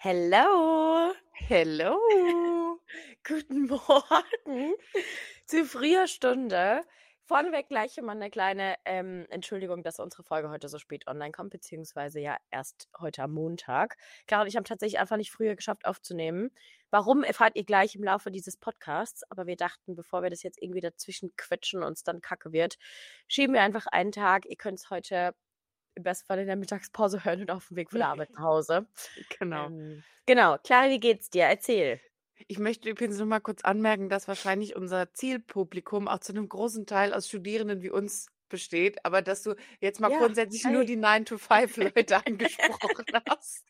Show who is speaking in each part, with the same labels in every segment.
Speaker 1: Hello,
Speaker 2: Hello.
Speaker 1: guten Morgen zu früher Stunde. Vorneweg gleich immer eine kleine Entschuldigung, dass unsere Folge heute so spät online kommt, beziehungsweise ja erst heute am Montag. Clara und ich haben tatsächlich einfach nicht früher geschafft aufzunehmen. Warum, erfahrt ihr gleich im Laufe dieses Podcasts. Aber wir dachten, bevor wir das jetzt irgendwie dazwischen quetschen und es dann kacke wird, schieben wir einfach einen Tag. Ihr könnt es heute im besten Fall in der Mittagspause hören und auf dem Weg von der Arbeit nach Hause.
Speaker 2: Genau.
Speaker 1: Genau. Clara, wie geht's dir? Erzähl.
Speaker 2: Ich möchte übrigens noch mal kurz anmerken, dass wahrscheinlich unser Zielpublikum auch zu einem großen Teil aus Studierenden wie uns besteht, aber dass du jetzt mal
Speaker 1: Ja,
Speaker 2: grundsätzlich nur
Speaker 1: hi.
Speaker 2: die 9-to-5-Leute angesprochen hast.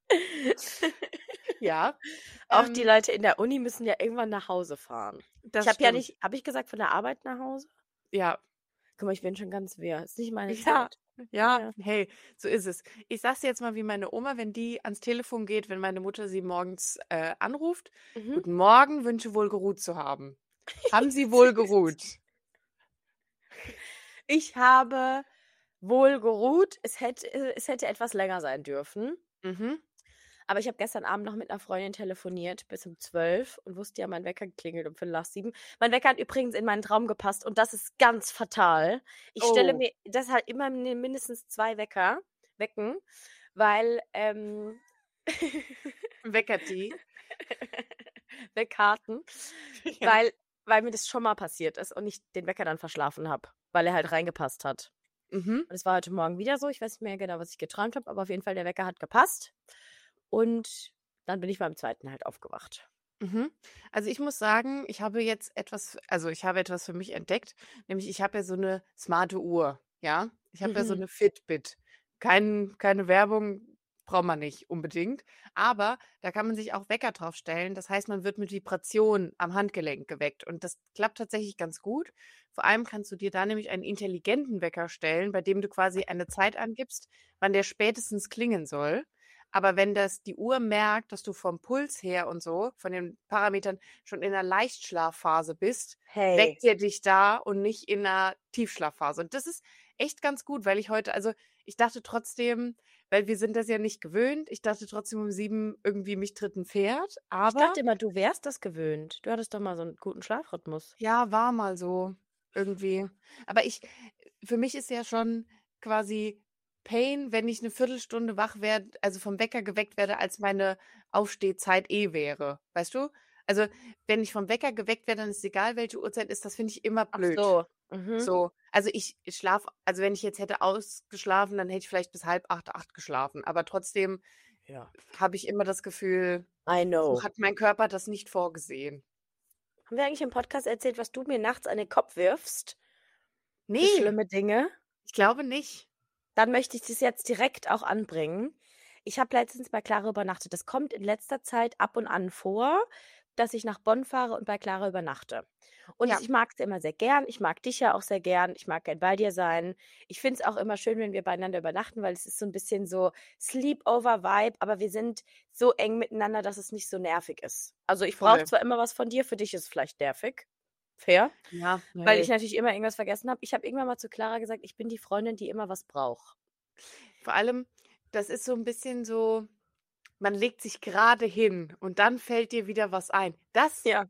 Speaker 2: Ja,
Speaker 1: Auch die
Speaker 2: ähm,
Speaker 1: Leute in der Uni müssen ja irgendwann nach Hause fahren. Ich
Speaker 2: das
Speaker 1: habe ja
Speaker 2: stimmt.
Speaker 1: nicht, habe ich gesagt, von der Arbeit nach Hause?
Speaker 2: Ja,
Speaker 1: Guck mal, ich bin schon ganz wirr. Ist nicht meine
Speaker 2: ja,
Speaker 1: Zeit.
Speaker 2: ja,
Speaker 1: Ja.
Speaker 2: hey, so ist es. Ich sag's dir jetzt mal wie meine Oma, wenn die ans Telefon geht, wenn meine Mutter sie morgens anruft.
Speaker 1: Mhm.
Speaker 2: Guten Morgen, wünsche wohl geruht zu haben. Haben Sie wohl geruht?
Speaker 1: Ich habe wohl geruht. Es hätte etwas länger sein dürfen.
Speaker 2: Mhm.
Speaker 1: Aber ich habe gestern Abend noch mit einer Freundin telefoniert bis um 12 und wusste ja, mein Wecker klingelt um 5 nach 7. Mein Wecker hat übrigens in meinen Traum gepasst und das ist ganz fatal. Ich stelle
Speaker 2: Oh,
Speaker 1: mir deshalb immer mindestens 2 Wecker wecken, weil
Speaker 2: Weckerti.
Speaker 1: Weckkarten,
Speaker 2: Ja.
Speaker 1: weil mir das schon mal passiert ist und ich den Wecker dann verschlafen habe, weil er halt reingepasst hat.
Speaker 2: Mhm.
Speaker 1: Und es war heute Morgen wieder so. Ich weiß nicht mehr genau, was ich geträumt habe, aber auf jeden Fall der Wecker hat gepasst. Und dann bin ich beim zweiten halt aufgewacht.
Speaker 2: Mhm. Also, ich muss sagen, ich habe etwas für mich entdeckt, nämlich ich habe ja so eine smarte Uhr, ja? Ich habe ja so
Speaker 1: Mhm.
Speaker 2: eine Fitbit. Keine Werbung, braucht man nicht unbedingt, aber da kann man sich auch Wecker drauf stellen. Das heißt, man wird mit Vibration am Handgelenk geweckt und das klappt tatsächlich ganz gut. Vor allem kannst du dir da nämlich einen intelligenten Wecker stellen, bei dem du quasi eine Zeit angibst, wann der spätestens klingen soll. Aber wenn das die Uhr merkt, dass du vom Puls her und so, von den Parametern schon in 'ner Leichtschlafphase bist,
Speaker 1: Hey.
Speaker 2: weckt er dich da und nicht in 'ner Tiefschlafphase. Und das ist echt ganz gut, weil ich dachte trotzdem, weil wir sind das ja nicht gewöhnt, ich dachte trotzdem um 7 irgendwie mich tritt 'n Pferd,
Speaker 1: Ich
Speaker 2: aber
Speaker 1: dachte immer, du wärst das gewöhnt. Du hattest doch mal so einen guten Schlafrhythmus.
Speaker 2: ja, war mal so irgendwie. Aber für mich ist ja schon quasi Pain, wenn ich 'ne Viertelstunde wach werde, also vom Wecker geweckt werde, als meine Aufstehzeit eh wäre, weißt du? Also, wenn ich vom Wecker geweckt werde, dann ist egal, welche Uhrzeit ist, das finde ich immer
Speaker 1: Ach
Speaker 2: blöd.
Speaker 1: so. Mhm.
Speaker 2: So, also ich schlafe, also wenn ich jetzt hätte ausgeschlafen, dann hätte ich vielleicht bis 7:30, 8 geschlafen, aber trotzdem
Speaker 1: Ja.
Speaker 2: habe ich immer das Gefühl,
Speaker 1: I
Speaker 2: so
Speaker 1: know.
Speaker 2: hat mein Körper das nicht vorgesehen.
Speaker 1: Haben wir eigentlich im Podcast erzählt, was du mir nachts an den Kopf wirfst für
Speaker 2: Ne,
Speaker 1: schlimme Dinge?
Speaker 2: ich glaube nicht.
Speaker 1: Dann möchte ich das jetzt direkt auch anbringen. Ich habe letztens bei Clara übernachtet. Das kommt in letzter Zeit ab und an vor, dass ich nach Bonn fahre und bei Clara übernachte. Und
Speaker 2: Ja.
Speaker 1: ich mag es immer sehr gern. Ich mag dich ja auch sehr gern. Ich mag gern bei dir sein. Ich finde es auch immer schön, wenn wir beieinander übernachten, weil es ist so ein bisschen so Sleepover-Vibe, aber wir sind so eng miteinander, dass es nicht so nervig ist. Also ich brauche
Speaker 2: Voll.
Speaker 1: zwar immer was von dir, für dich ist es vielleicht nervig. Fair.
Speaker 2: Ja,
Speaker 1: Weil ich
Speaker 2: ne.
Speaker 1: natürlich immer irgendwas vergessen habe. Ich habe irgendwann mal zu Clara gesagt, ich bin die Freundin, die immer was braucht.
Speaker 2: Vor allem, das ist so 'n bisschen so, man legt sich grade hin und dann fällt dir wieder was ein.
Speaker 1: Ja,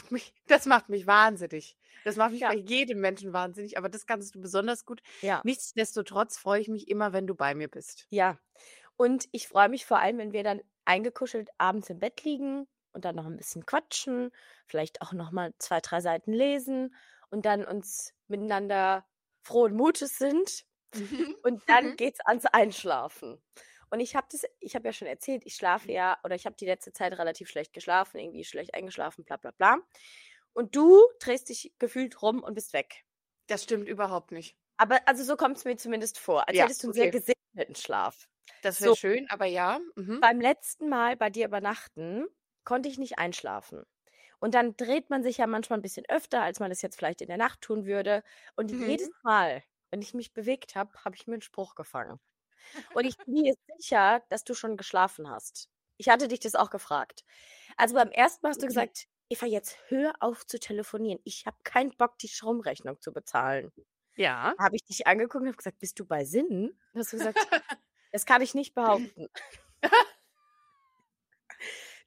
Speaker 2: Das macht mich wahnsinnig. Das macht mich bei
Speaker 1: ja,
Speaker 2: jedem Menschen wahnsinnig, aber das kannst du besonders gut.
Speaker 1: ja,
Speaker 2: Nichtsdestotrotz freue ich mich immer, wenn du bei mir bist.
Speaker 1: ja. Und ich freue mich vor allem, wenn wir dann eingekuschelt abends im Bett liegen und dann noch ein bisschen quatschen, vielleicht auch noch mal 2, 3 Seiten lesen und dann uns miteinander frohen Mutes sind
Speaker 2: Mhm.
Speaker 1: und dann geht's ans Einschlafen. Und ich habe ja schon erzählt, ich schlafe ja oder ich habe die letzte Zeit relativ schlecht geschlafen, irgendwie schlecht eingeschlafen, bla bla bla. Und du drehst dich gefühlt rum und bist weg.
Speaker 2: Das stimmt überhaupt nicht.
Speaker 1: Aber also, so kommt's mir zumindest vor, als
Speaker 2: Ja,
Speaker 1: hättest du 'n sehr
Speaker 2: okay.
Speaker 1: gesegneten Schlaf.
Speaker 2: Das wäre
Speaker 1: So,
Speaker 2: schön, aber ja. Mhm.
Speaker 1: beim letzten Mal bei dir übernachten konnte ich nicht einschlafen. Und dann dreht man sich ja manchmal 'n bisschen öfter, als man es jetzt vielleicht in der Nacht tun würde. Und jedes
Speaker 2: Mhm.
Speaker 1: Mal, wenn ich mich bewegt habe, habe ich mir 'n Spruch gefangen. Und ich bin mir sicher, dass du schon geschlafen hast. Ich hatte dich das auch gefragt. Also, beim ersten Mal hast du gesagt: „Eva, jetzt hör auf zu telefonieren. Ich habe keinen Bock, die Stromrechnung zu bezahlen.“
Speaker 2: Ja.
Speaker 1: Da habe ich dich angeguckt und habe gesagt: „Bist du bei Sinnen?“ Dann hast du gesagt: „Das kann ich nicht behaupten.“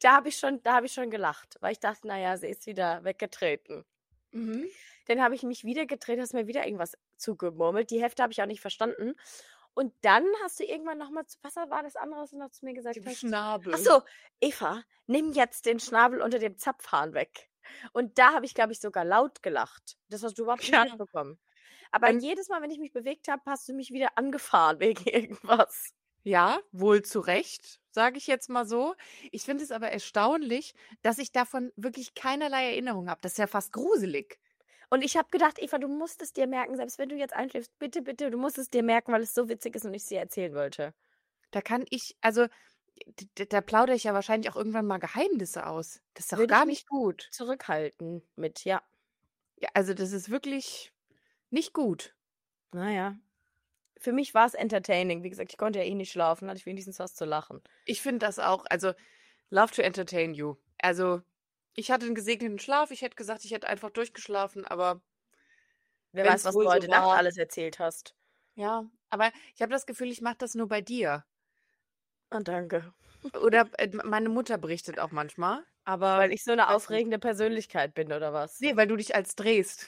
Speaker 1: da habe ich schon gelacht, weil ich dachte, naja, sie ist wieder weggetreten.
Speaker 2: Mhm.
Speaker 1: Dann habe ich mich wieder gedreht, hast mir wieder irgendwas zugemurmelt. Die Hälfte habe ich auch nicht verstanden. Und dann hast du irgendwann noch mal was war das andere, was du noch zu mir gesagt
Speaker 2: Dem
Speaker 1: hast?
Speaker 2: Schnabel.
Speaker 1: Ach so, Eva, nimm jetzt den Schnabel unter dem Zapfhahn weg. Und da habe ich, glaube ich, sogar laut gelacht. Das hast du überhaupt nicht
Speaker 2: Ja.
Speaker 1: mitbekommen. Aber
Speaker 2: Und
Speaker 1: jedes Mal, wenn ich mich bewegt habe, hast du mich wieder angefahren wegen irgendwas.
Speaker 2: ja, wohl zu Recht, sage ich jetzt mal so. Ich finde es aber erstaunlich, dass ich davon wirklich keinerlei Erinnerung habe. Das ist ja fast gruselig.
Speaker 1: Und ich habe gedacht, Eva, du musst es dir merken, selbst wenn du jetzt einschläfst, bitte, bitte, du musst es dir merken, weil es so witzig ist und ich es dir erzählen wollte.
Speaker 2: Da kann ich, also da plaudere ich ja wahrscheinlich auch irgendwann mal Geheimnisse aus. Das ist doch
Speaker 1: Würde ich
Speaker 2: gar
Speaker 1: mich
Speaker 2: nicht gut.
Speaker 1: zurückhalten mit, ja.
Speaker 2: Ja, also das ist wirklich nicht gut.
Speaker 1: Naja. Für mich war es entertaining. Wie gesagt, ich konnte ja eh nicht schlafen, hatte ich wenigstens was zu lachen.
Speaker 2: Ich finde das auch, also love to entertain you. Also ich hatte einen gesegneten Schlaf. Ich hätte gesagt, ich hätte einfach durchgeschlafen, aber
Speaker 1: Wer
Speaker 2: wenn
Speaker 1: weiß,
Speaker 2: es
Speaker 1: was du
Speaker 2: wohl so
Speaker 1: heute Nacht
Speaker 2: war,
Speaker 1: alles erzählt hast.
Speaker 2: ja. Aber ich habe das Gefühl, ich mache das nur bei dir.
Speaker 1: Ah, danke.
Speaker 2: Oder meine Mutter berichtet auch manchmal, aber
Speaker 1: Weil ich so eine
Speaker 2: weiß nicht.
Speaker 1: aufregende Persönlichkeit bin, oder was?
Speaker 2: Nee, weil du dich als drehst.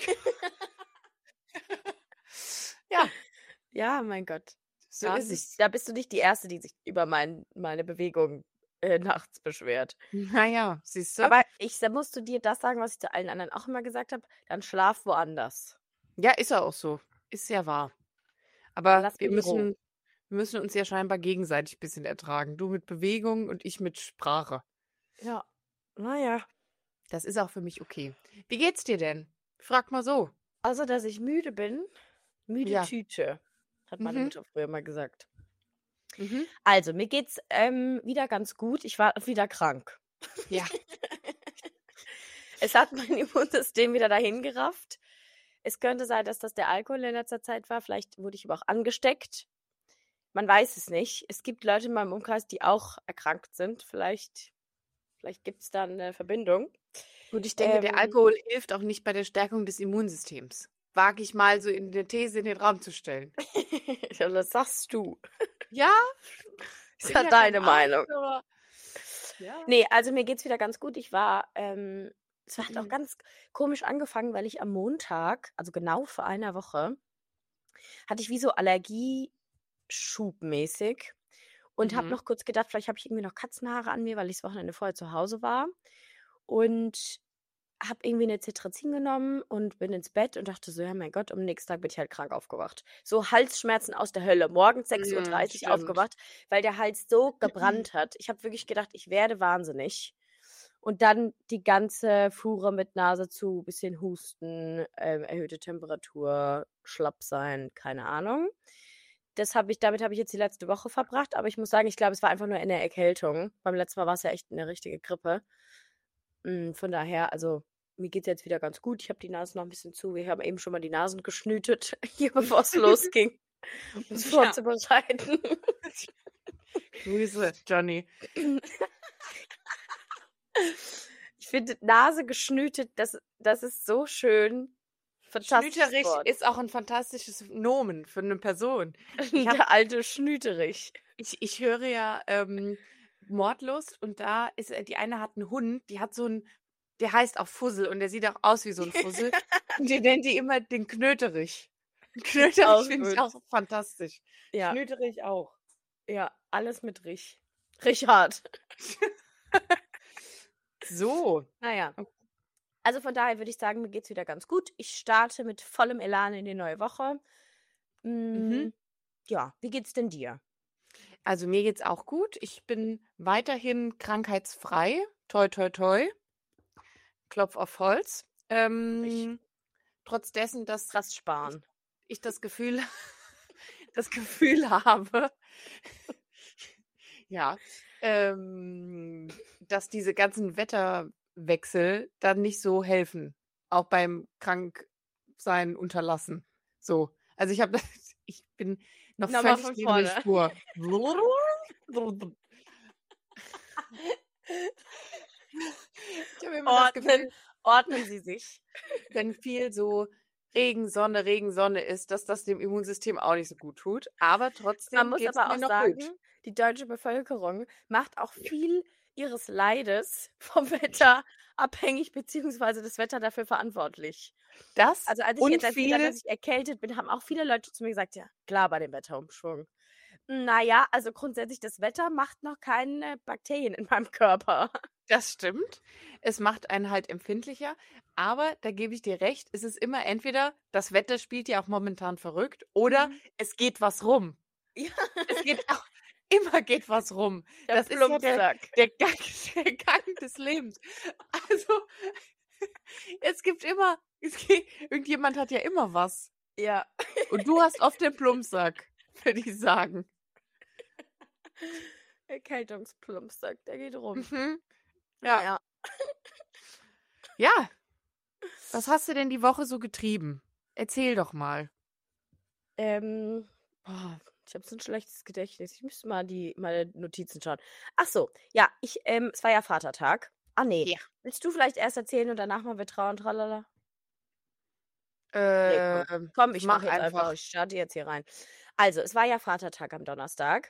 Speaker 2: Ja,
Speaker 1: Ja, mein Gott.
Speaker 2: so ist es.
Speaker 1: Da bist du nicht die Erste, die sich über meine Bewegung nachts beschwert.
Speaker 2: Na ja, siehst du?
Speaker 1: Aber da musst du dir das sagen, was ich zu allen anderen auch immer gesagt habe, dann schlaf woanders.
Speaker 2: Ja, ist ja auch so. Ist ja wahr.
Speaker 1: Dann
Speaker 2: Aber
Speaker 1: lass mich in Ruhe.
Speaker 2: wir müssen uns ja scheinbar gegenseitig ein bisschen ertragen. Du mit Bewegung und ich mit Sprache.
Speaker 1: Ja, naja.
Speaker 2: Das ist auch für mich okay. Wie geht's dir denn? Frag mal so.
Speaker 1: Also, dass ich müde bin, müde
Speaker 2: Ja.
Speaker 1: Tüte, hat meine
Speaker 2: Mhm.
Speaker 1: Mutter früher mal gesagt.
Speaker 2: Mhm.
Speaker 1: Also, mir geht's wieder ganz gut. Ich war wieder krank.
Speaker 2: Ja.
Speaker 1: Es hat mein Immunsystem wieder dahin gerafft. Es könnte sein, dass das der Alkohol in letzter Zeit war. Vielleicht wurde ich aber auch angesteckt. Man weiß es nicht. Es gibt Leute in meinem Umkreis, die auch erkrankt sind. Vielleicht gibt es da eine Verbindung.
Speaker 2: Gut, ich denke, der Alkohol hilft auch nicht bei der Stärkung des Immunsystems. Wage ich mal so in der These in den Raum zu stellen.
Speaker 1: Ja, das sagst du.
Speaker 2: Ja,
Speaker 1: Ist
Speaker 2: bin
Speaker 1: ja
Speaker 2: ja
Speaker 1: deine
Speaker 2: kein Arzt,
Speaker 1: Meinung.
Speaker 2: aber ja.
Speaker 1: Nee, also mir geht's wieder ganz gut. Es hat auch ganz komisch angefangen, weil ich am Montag, also genau vor einer Woche, hatte ich wie so Allergieschubmäßig und habe
Speaker 2: Mhm.
Speaker 1: noch kurz gedacht, vielleicht habe ich irgendwie noch Katzenhaare an mir, weil ich das Wochenende vorher zu Hause war. Und habe irgendwie eine Cetirizin genommen und bin ins Bett und dachte so: „Ja, mein Gott", am nächsten Tag bin ich halt krank aufgewacht. So Halsschmerzen aus der Hölle. Morgens 6:30 Uhr
Speaker 2: Stimmt.
Speaker 1: aufgewacht, weil der Hals so gebrannt hat. Ich habe wirklich gedacht, ich werde wahnsinnig. Und dann die ganze Fuhre mit Nase zu, bisschen Husten, erhöhte Temperatur, schlapp sein, keine Ahnung. Damit habe ich jetzt die letzte Woche verbracht, aber ich muss sagen, ich glaube, es war einfach nur eine Erkältung. Beim letzten Mal war es ja echt eine richtige Grippe. Von daher, also mir geht es jetzt wieder ganz gut. Ich habe die Nase noch ein bisschen zu. Wir haben eben schon mal die Nasen geschnütet, hier bevor es losging, um uns
Speaker 2: Ja.
Speaker 1: vorzubereiten.
Speaker 2: Grüße, Johnny.
Speaker 1: Ich finde Nase geschnütet, das ist so schön. Fantastisches
Speaker 2: Schnüterich
Speaker 1: Wort.
Speaker 2: ist auch ein fantastisches Nomen für eine Person.
Speaker 1: Der alte Schnüterich.
Speaker 2: Ich höre ja Mordlust und da ist die eine hat einen Hund, die hat so ein, der heißt auch Fussel und der sieht auch aus wie so ein Fussel. Und die nennt die immer den Knöterich. Knöterich
Speaker 1: Auch
Speaker 2: finde ich
Speaker 1: gut.
Speaker 2: auch fantastisch.
Speaker 1: Ja,
Speaker 2: Schnüterich auch.
Speaker 1: ja, alles mit Rich. Richard.
Speaker 2: So.
Speaker 1: Naja. Also von daher würde ich sagen, mir geht's wieder ganz gut. Ich starte mit vollem Elan in die neue Woche.
Speaker 2: Mhm.
Speaker 1: Ja, wie geht's denn dir?
Speaker 2: Also mir geht's auch gut. Ich bin weiterhin krankheitsfrei. Toi, toi, toi. Klopf auf Holz. Trotz dessen, dass
Speaker 1: Krass sparen.
Speaker 2: ich das Gefühl habe, ja, dass diese ganzen Wetterwechsel dann nicht so helfen. Auch beim Kranksein unterlassen. So. Also ich bin noch
Speaker 1: Nochmal
Speaker 2: völlig
Speaker 1: von
Speaker 2: neben der
Speaker 1: vorne.
Speaker 2: Spur. Ich habe immer das Gefühl,
Speaker 1: Ordnen Sie sich.
Speaker 2: wenn viel so Regen, Sonne ist, dass das dem Immunsystem auch nicht so gut tut. Aber
Speaker 1: Man
Speaker 2: trotzdem
Speaker 1: muss
Speaker 2: geht's
Speaker 1: aber
Speaker 2: mir
Speaker 1: auch
Speaker 2: noch
Speaker 1: sagen,
Speaker 2: gut.
Speaker 1: die deutsche Bevölkerung macht auch viel ihres Leides vom Wetter abhängig, beziehungsweise das Wetter dafür verantwortlich.
Speaker 2: Das
Speaker 1: Also, als ich
Speaker 2: und
Speaker 1: jetzt erzählt habe,
Speaker 2: viel
Speaker 1: dass ich erkältet bin, haben auch viele Leute zu mir gesagt: „Ja, klar, bei dem Wetterumschwung." Na ja, also grundsätzlich, das Wetter macht noch keine Bakterien in meinem Körper.
Speaker 2: das stimmt. Es macht einen halt empfindlicher, aber da gebe ich dir recht, es ist immer entweder das Wetter spielt ja auch momentan verrückt oder
Speaker 1: Mhm.
Speaker 2: es geht was rum.
Speaker 1: Ja,
Speaker 2: Es geht auch immer geht was rum.
Speaker 1: der
Speaker 2: Das ist ja der
Speaker 1: Plumpsack.
Speaker 2: der Gang der Gang des Lebens. Also, es gibt immer irgendjemand hat ja immer was.
Speaker 1: Ja.
Speaker 2: Und du hast oft den Plumpsack, würde ich sagen.
Speaker 1: Erkältungsplumpsack, der geht rum.
Speaker 2: Mhm.
Speaker 1: Na
Speaker 2: Ja.
Speaker 1: ja.
Speaker 2: Ja, was hast du denn die Woche so getrieben? Erzähl doch mal.
Speaker 1: Boah, ich habe so 'n schlechtes Gedächtnis. Ich müsste mal meine Notizen schauen. Ach so, ja, es war ja Vatertag. Ah, ne.
Speaker 2: Ja.
Speaker 1: Willst du vielleicht erst erzählen und danach machen wir Trauer Tralala? Ne, komm.
Speaker 2: Ähm,
Speaker 1: Komm, ich
Speaker 2: mach
Speaker 1: mache jetzt einfach.
Speaker 2: einfach.
Speaker 1: Ich starte jetzt hier rein. Also, es war ja Vatertag am Donnerstag.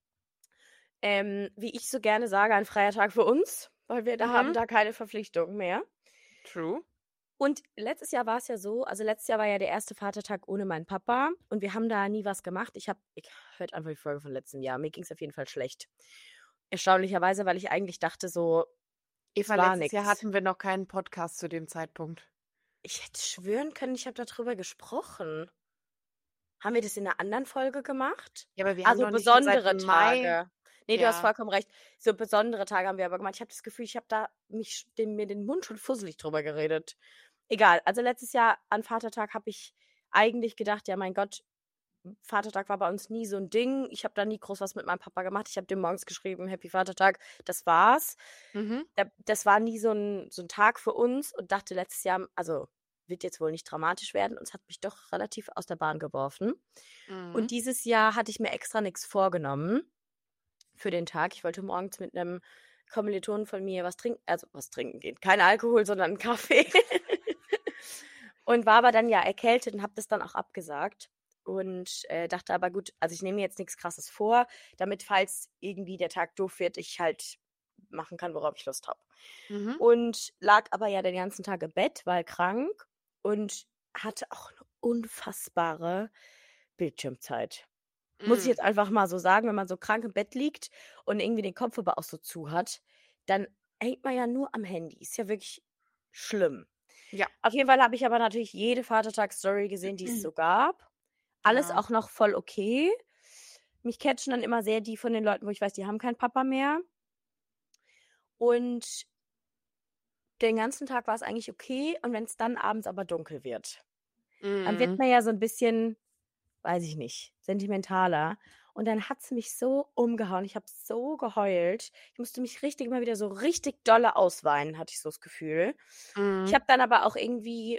Speaker 1: Wie ich so gerne sage, ein freier Tag für uns, weil wir haben
Speaker 2: Mhm.
Speaker 1: da keine Verpflichtungen mehr.
Speaker 2: True.
Speaker 1: Und letztes Jahr war es ja so, also letztes Jahr war ja der erste Vatertag ohne meinen Papa und wir haben da nie was gemacht. Ich hört einfach die Folge von letztem Jahr. Mir ging es auf jeden Fall schlecht. Erstaunlicherweise, weil ich eigentlich dachte so, es
Speaker 2: Eva,
Speaker 1: war
Speaker 2: letztes Jahr
Speaker 1: nix.
Speaker 2: hatten wir noch keinen Podcast zu dem Zeitpunkt.
Speaker 1: Ich hätte schwören können, ich habe da drüber gesprochen. Haben wir das in 'ner anderen Folge gemacht?
Speaker 2: Ja, aber wir
Speaker 1: Ah,
Speaker 2: haben
Speaker 1: so
Speaker 2: doch nicht seit
Speaker 1: besondere
Speaker 2: Mai
Speaker 1: Tage. Ne, du hast
Speaker 2: ja.
Speaker 1: vollkommen recht. So besondere Tage haben wir aber gemacht. Ich habe das Gefühl, ich habe da mir den Mund schon fusselig drüber geredet. Egal, also letztes Jahr an Vatertag habe ich eigentlich gedacht: „Ja, mein Gott, Vatertag war bei uns nie so 'n Ding." Ich habe da nie groß was mit meinem Papa gemacht. Ich habe dem morgens geschrieben: „Happy Vatertag", das war's.
Speaker 2: Mhm.
Speaker 1: Das war nie so 'n Tag für uns und dachte letztes Jahr also, wird jetzt wohl nicht dramatisch werden und es hat mich doch relativ aus der Bahn geworfen.
Speaker 2: Mhm.
Speaker 1: Und dieses Jahr hatte ich mir extra nix vorgenommen für den Tag. Ich wollte morgens mit 'nem Kommilitonen von mir was trinken gehen. Kein Alkohol, sondern 'n Kaffee. Und war aber dann ja erkältet und habe das dann auch abgesagt und, dachte aber: „Gut, also ich nehme mir jetzt nix Krasses vor, damit, falls irgendwie der Tag doof wird, ich halt machen kann, worauf ich Lust habe."
Speaker 2: Mhm.
Speaker 1: Und lag aber ja den ganzen Tag im Bett, war krank und hatte auch 'ne unfassbare Bildschirmzeit. Muss ich
Speaker 2: Mhm.
Speaker 1: jetzt einfach mal so sagen, wenn man so krank im Bett liegt und irgendwie den Kopf aber auch so zu hat, dann hängt man ja nur am Handy. Ist ja wirklich schlimm.
Speaker 2: Ja.
Speaker 1: Auf jeden Fall habe ich aber natürlich jede Vatertagsstory gesehen, die es so gab. Alles
Speaker 2: Ja.
Speaker 1: auch noch voll okay. Mich catchen dann immer sehr die von den Leuten, wo ich weiß, die haben keinen Papa mehr. Und den ganzen Tag war es eigentlich okay und wenn's dann abends aber dunkel wird, dann wird
Speaker 2: Mhm.
Speaker 1: man ja so 'n bisschen, weiß ich nicht, sentimentaler. Und dann hat's mich so umgehauen. Ich habe so geheult. Ich musste mich richtig immer wieder so richtig dolle ausweinen, hatte ich so das Gefühl. Ich
Speaker 2: Mhm.
Speaker 1: habe dann aber auch irgendwie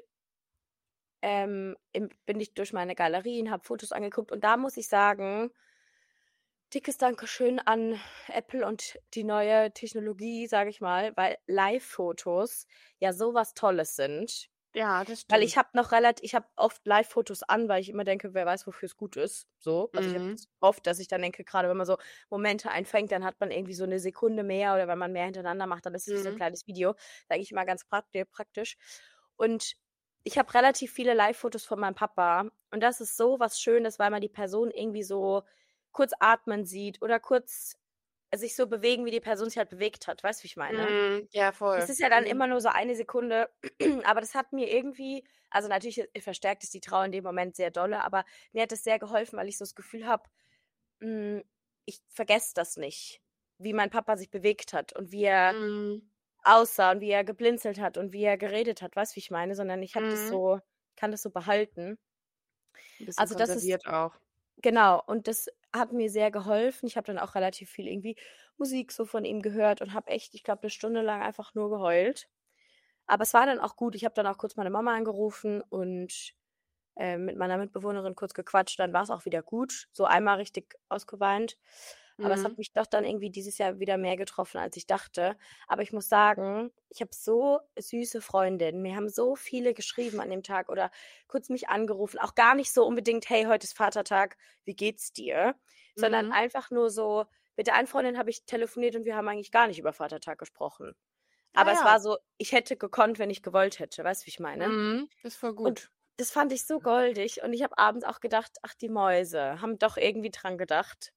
Speaker 1: bin ich durch meine Galerien, habe Fotos angeguckt und da muss ich sagen, dickes Dankeschön an Apple und die neue Technologie, sage ich mal, weil Live-Fotos ja so was Tolles sind.
Speaker 2: Ja, das
Speaker 1: Weil
Speaker 2: stimmt.
Speaker 1: ich habe oft Live-Fotos an, weil ich immer denke: „Wer weiß, wofür es gut ist", so. Also, ich habe
Speaker 2: Mhm.
Speaker 1: das oft, dass ich dann denke, grade wenn man so Momente einfängt, dann hat man irgendwie so 'ne Sekunde mehr oder wenn man mehr hintereinander macht, dann ist es wie so 'n
Speaker 2: Mhm.
Speaker 1: kleines Video. Sage ich immer ganz praktisch. Und ich habe relativ viele Live-Fotos von meinem Papa und das ist so was Schönes, weil man die Person irgendwie so kurz atmen sieht oder kurz sich so bewegen, wie die Person sich halt bewegt hat. Weißt du, wie ich meine?
Speaker 2: Mhm. Ja,
Speaker 1: Das
Speaker 2: voll.
Speaker 1: ist ja dann
Speaker 2: Mhm.
Speaker 1: immer nur so eine Sekunde, aber das hat mir irgendwie, also natürlich, verstärkt es die Trauer in dem Moment sehr dolle, aber mir hat es sehr geholfen, weil ich so das Gefühl habe, hm, ich vergesse das nicht, wie mein Papa sich bewegt hat und wie er
Speaker 2: Mhm.
Speaker 1: aussah und wie er geblinzelt hat und wie er geredet hat. Weißt du, wie ich meine? Sondern ich habe das
Speaker 2: Mhm.
Speaker 1: so kann das so behalten.
Speaker 2: 'N bisschen
Speaker 1: Also, das ist
Speaker 2: konserviert auch.
Speaker 1: genau, und das hat mir sehr geholfen. Ich habe dann auch relativ viel irgendwie Musik so von ihm gehört und habe echt, ich glaube, 'ne Stunde lang einfach nur geheult. Aber es war dann auch gut. Ich habe dann auch kurz meine Mama angerufen und, mit meiner Mitbewohnerin kurz gequatscht, dann war's auch wieder gut. So einmal richtig ausgeweint. Aber es hat mich doch dann irgendwie dieses Jahr wieder mehr getroffen, als ich dachte. Aber ich muss sagen, ich habe so süße Freundinnen. Mir haben so viele geschrieben an dem Tag oder kurz mich angerufen. Auch gar nicht so unbedingt, hey, heute ist Vatertag, wie geht's dir? Sondern
Speaker 2: Mhm.
Speaker 1: einfach nur so, mit der einen Freundin habe ich telefoniert und wir haben eigentlich gar nicht über Vatertag gesprochen.
Speaker 2: Ah
Speaker 1: Aber es
Speaker 2: ja.
Speaker 1: war so, ich hätte gekonnt, wenn ich gewollt hätte. Weißt du, wie ich meine?
Speaker 2: Mhm. Das ist voll
Speaker 1: Und
Speaker 2: gut.
Speaker 1: das fand ich so goldig. Und ich habe abends auch gedacht, ach, die Mäuse haben doch irgendwie dran gedacht.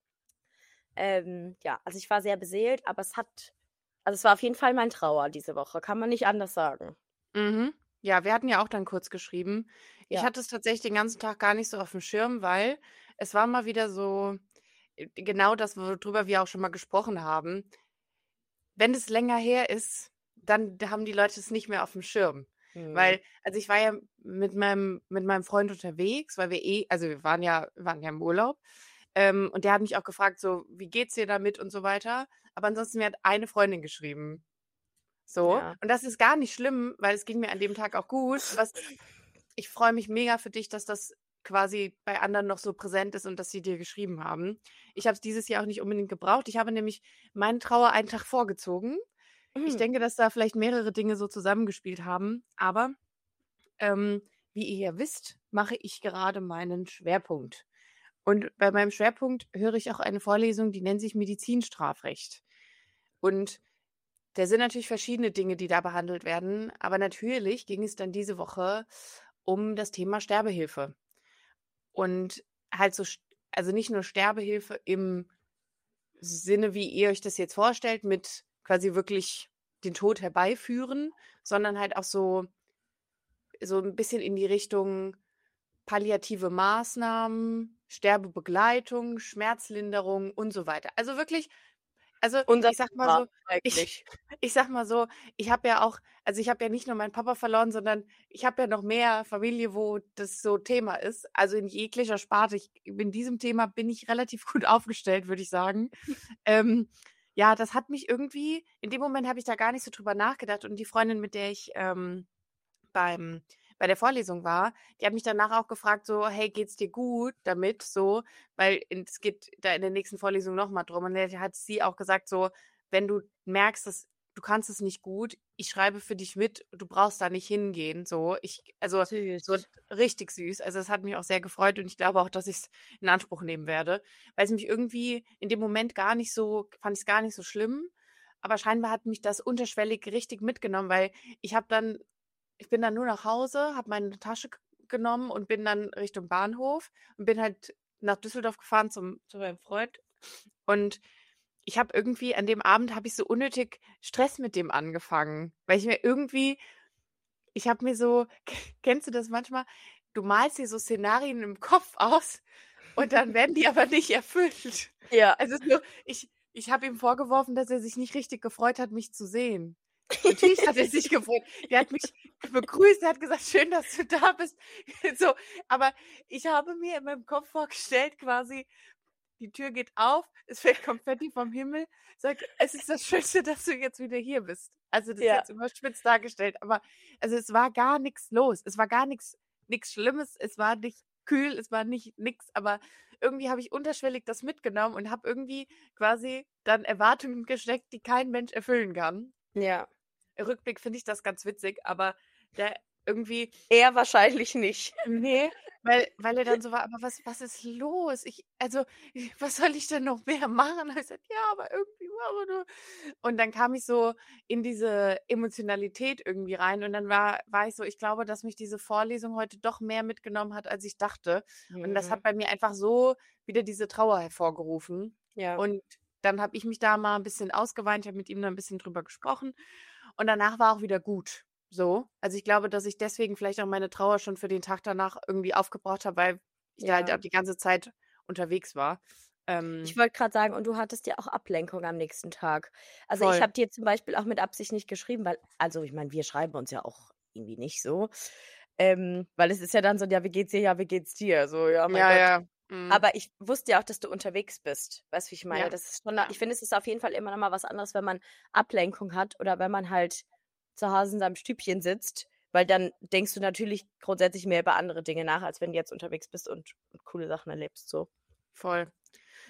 Speaker 1: Ja, also ich war sehr beseelt, aber es war auf jeden Fall mein Trauer diese Woche, kann man nicht anders sagen.
Speaker 2: Mhm. Ja, wir hatten ja auch dann kurz geschrieben. Ich
Speaker 1: Ja.
Speaker 2: hatte es tatsächlich den ganzen Tag gar nicht so auf dem Schirm, weil es war mal wieder so genau das, worüber wir auch schon mal gesprochen haben. Wenn es länger her ist, dann haben die Leute es nicht mehr auf dem Schirm.
Speaker 1: Mhm.
Speaker 2: Weil also, ich war ja mit meinem Freund unterwegs, weil also, wir waren ja im Urlaub, und der hat mich auch gefragt so: „Wie geht's dir damit?“ und so weiter. Aber ansonsten mir hat eine Freundin geschrieben. So,
Speaker 1: Ja.
Speaker 2: und das ist gar nicht schlimm, weil es ging mir an dem Tag auch gut. Ich freue mich mega für dich, dass das quasi bei anderen noch so präsent ist und dass sie dir geschrieben haben. Ich habe es dieses Jahr auch nicht unbedingt gebraucht. Ich habe nämlich meine Trauer einen Tag vorgezogen. Ich
Speaker 1: Mhm.
Speaker 2: denke, dass da vielleicht mehrere Dinge so zusammengespielt haben, aber, ähm, wie ihr ja wisst, mache ich gerade meinen Schwerpunkt. Und bei meinem Schwerpunkt höre ich auch eine Vorlesung, die nennt sich Medizinstrafrecht. Und da sind natürlich verschiedene Dinge, die da behandelt werden, aber natürlich ging es dann diese Woche um das Thema Sterbehilfe. Und halt also nicht nur Sterbehilfe im Sinne, wie ihr euch das jetzt vorstellt, mit quasi wirklich den Tod herbeiführen, sondern halt auch so ein bisschen in die Richtung palliative Maßnahmen, Sterbebegleitung, Schmerzlinderung und so weiter. Also wirklich
Speaker 1: Unser
Speaker 2: ich sag mal
Speaker 1: Thema
Speaker 2: so, ich
Speaker 1: eigentlich.
Speaker 2: ich sag mal so, ich habe ja nicht nur meinen Papa verloren, sondern ich habe ja noch mehr Familie, wo das so Thema ist. Also, in jeglicher Sparte. In diesem Thema bin ich relativ gut aufgestellt, würde ich sagen. Ähm, ja, das hat mich irgendwie in dem Moment habe ich da gar nicht so drüber nachgedacht und die Freundin, mit der ich, beim bei der Vorlesung war, die hat mich danach auch gefragt so: „Hey, geht's dir gut damit?“ So, weil es geht da in der nächsten Vorlesung noch mal drum. Und da hat sie auch gesagt so: „Wenn du merkst, dass du kannst es nicht gut, ich schreibe für dich mit, du brauchst da nicht hingehen“, so. Also, so
Speaker 1: Süß.
Speaker 2: richtig süß. Also, das hat mich auch sehr gefreut und ich glaube auch, dass ich's in Anspruch nehmen werde, weil es mich irgendwie in dem Moment fand ich's gar nicht so schlimm, aber scheinbar hat mich das unterschwellig richtig mitgenommen, weil ich bin dann nur nach Hause, habe meine Tasche genommen und bin dann Richtung Bahnhof und bin halt nach Düsseldorf gefahren zu meinem Freund. Und ich habe irgendwie an dem Abend habe ich so unnötig Stress mit dem angefangen, weil ich habe mir so, kennst du das manchmal? Du malst dir so Szenarien im Kopf aus und dann werden die aber nicht erfüllt.
Speaker 1: Ja.
Speaker 2: Also so, ich habe ihm vorgeworfen, dass er sich nicht richtig gefreut hat, mich zu sehen. Natürlich hat er sich gefreut. Der hat mich begrüßt, der hat gesagt: „Schön, dass du da bist.“ So, aber ich habe mir in meinem Kopf vorgestellt quasi, die Tür geht auf, es fällt Konfetti vom Himmel, sagt: „Es ist das Schönste, dass du jetzt wieder hier bist.“ Also, das ist
Speaker 1: Ja.
Speaker 2: jetzt überspitzt dargestellt, aber also, es war gar nix los. Es war gar nix Schlimmes, es war nicht kühl, es war nicht nix, aber irgendwie habe ich unterschwellig das mitgenommen und habe irgendwie quasi dann Erwartungen gesteckt, die kein Mensch erfüllen kann.
Speaker 1: Ja.
Speaker 2: Im Rückblick finde ich das ganz witzig, aber der irgendwie
Speaker 1: Eher wahrscheinlich nicht.
Speaker 2: ne, weil er dann so war: „Aber was ist los? Was soll ich denn noch mehr machen?“ Habe ich gesagt: „Ja, aber irgendwie aber du“ und dann kam ich so in diese Emotionalität irgendwie rein und dann war ich so ich glaube, dass mich diese Vorlesung heute doch mehr mitgenommen hat, als ich dachte. Und das hat
Speaker 1: Mhm.
Speaker 2: bei mir einfach so wieder diese Trauer hervorgerufen.
Speaker 1: Ja.
Speaker 2: Und dann habe ich mich da mal 'n bisschen ausgeweint, ich habe mit ihm da 'n bisschen drüber gesprochen und danach war auch wieder gut. So. Also, ich glaube, dass ich deswegen vielleicht auch meine Trauer schon für den Tag danach irgendwie aufgebraucht habe, weil ich da halt
Speaker 1: Ja.
Speaker 2: auch die ganze Zeit unterwegs war.
Speaker 1: Ich
Speaker 2: Ähm,
Speaker 1: wollte gerade sagen, und du hattest ja auch Ablenkung am nächsten Tag. Also, ich
Speaker 2: voll.
Speaker 1: habe dir zum Beispiel auch mit Absicht nicht geschrieben, weil also, ich meine, wir schreiben uns ja auch irgendwie nicht so, weil es ist ja dann so: „Ja, wie geht's dir? Ja, wie geht's dir?“ So, ja, mein
Speaker 2: Ja,
Speaker 1: Gott.
Speaker 2: ja. Mhm.
Speaker 1: Aber ich wusste ja auch, dass du unterwegs bist. Weißt du, wie ich meine?
Speaker 2: Ja,
Speaker 1: Das ist schon
Speaker 2: ja.
Speaker 1: ich finde, es ist auf jeden Fall immer noch mal was anderes, wenn man Ablenkung hat oder wenn man halt zu Hause in seinem Stübchen sitzt, weil dann denkst du natürlich grundsätzlich mehr über andere Dinge nach, als wenn du jetzt unterwegs bist und coole Sachen erlebst, so.
Speaker 2: Voll.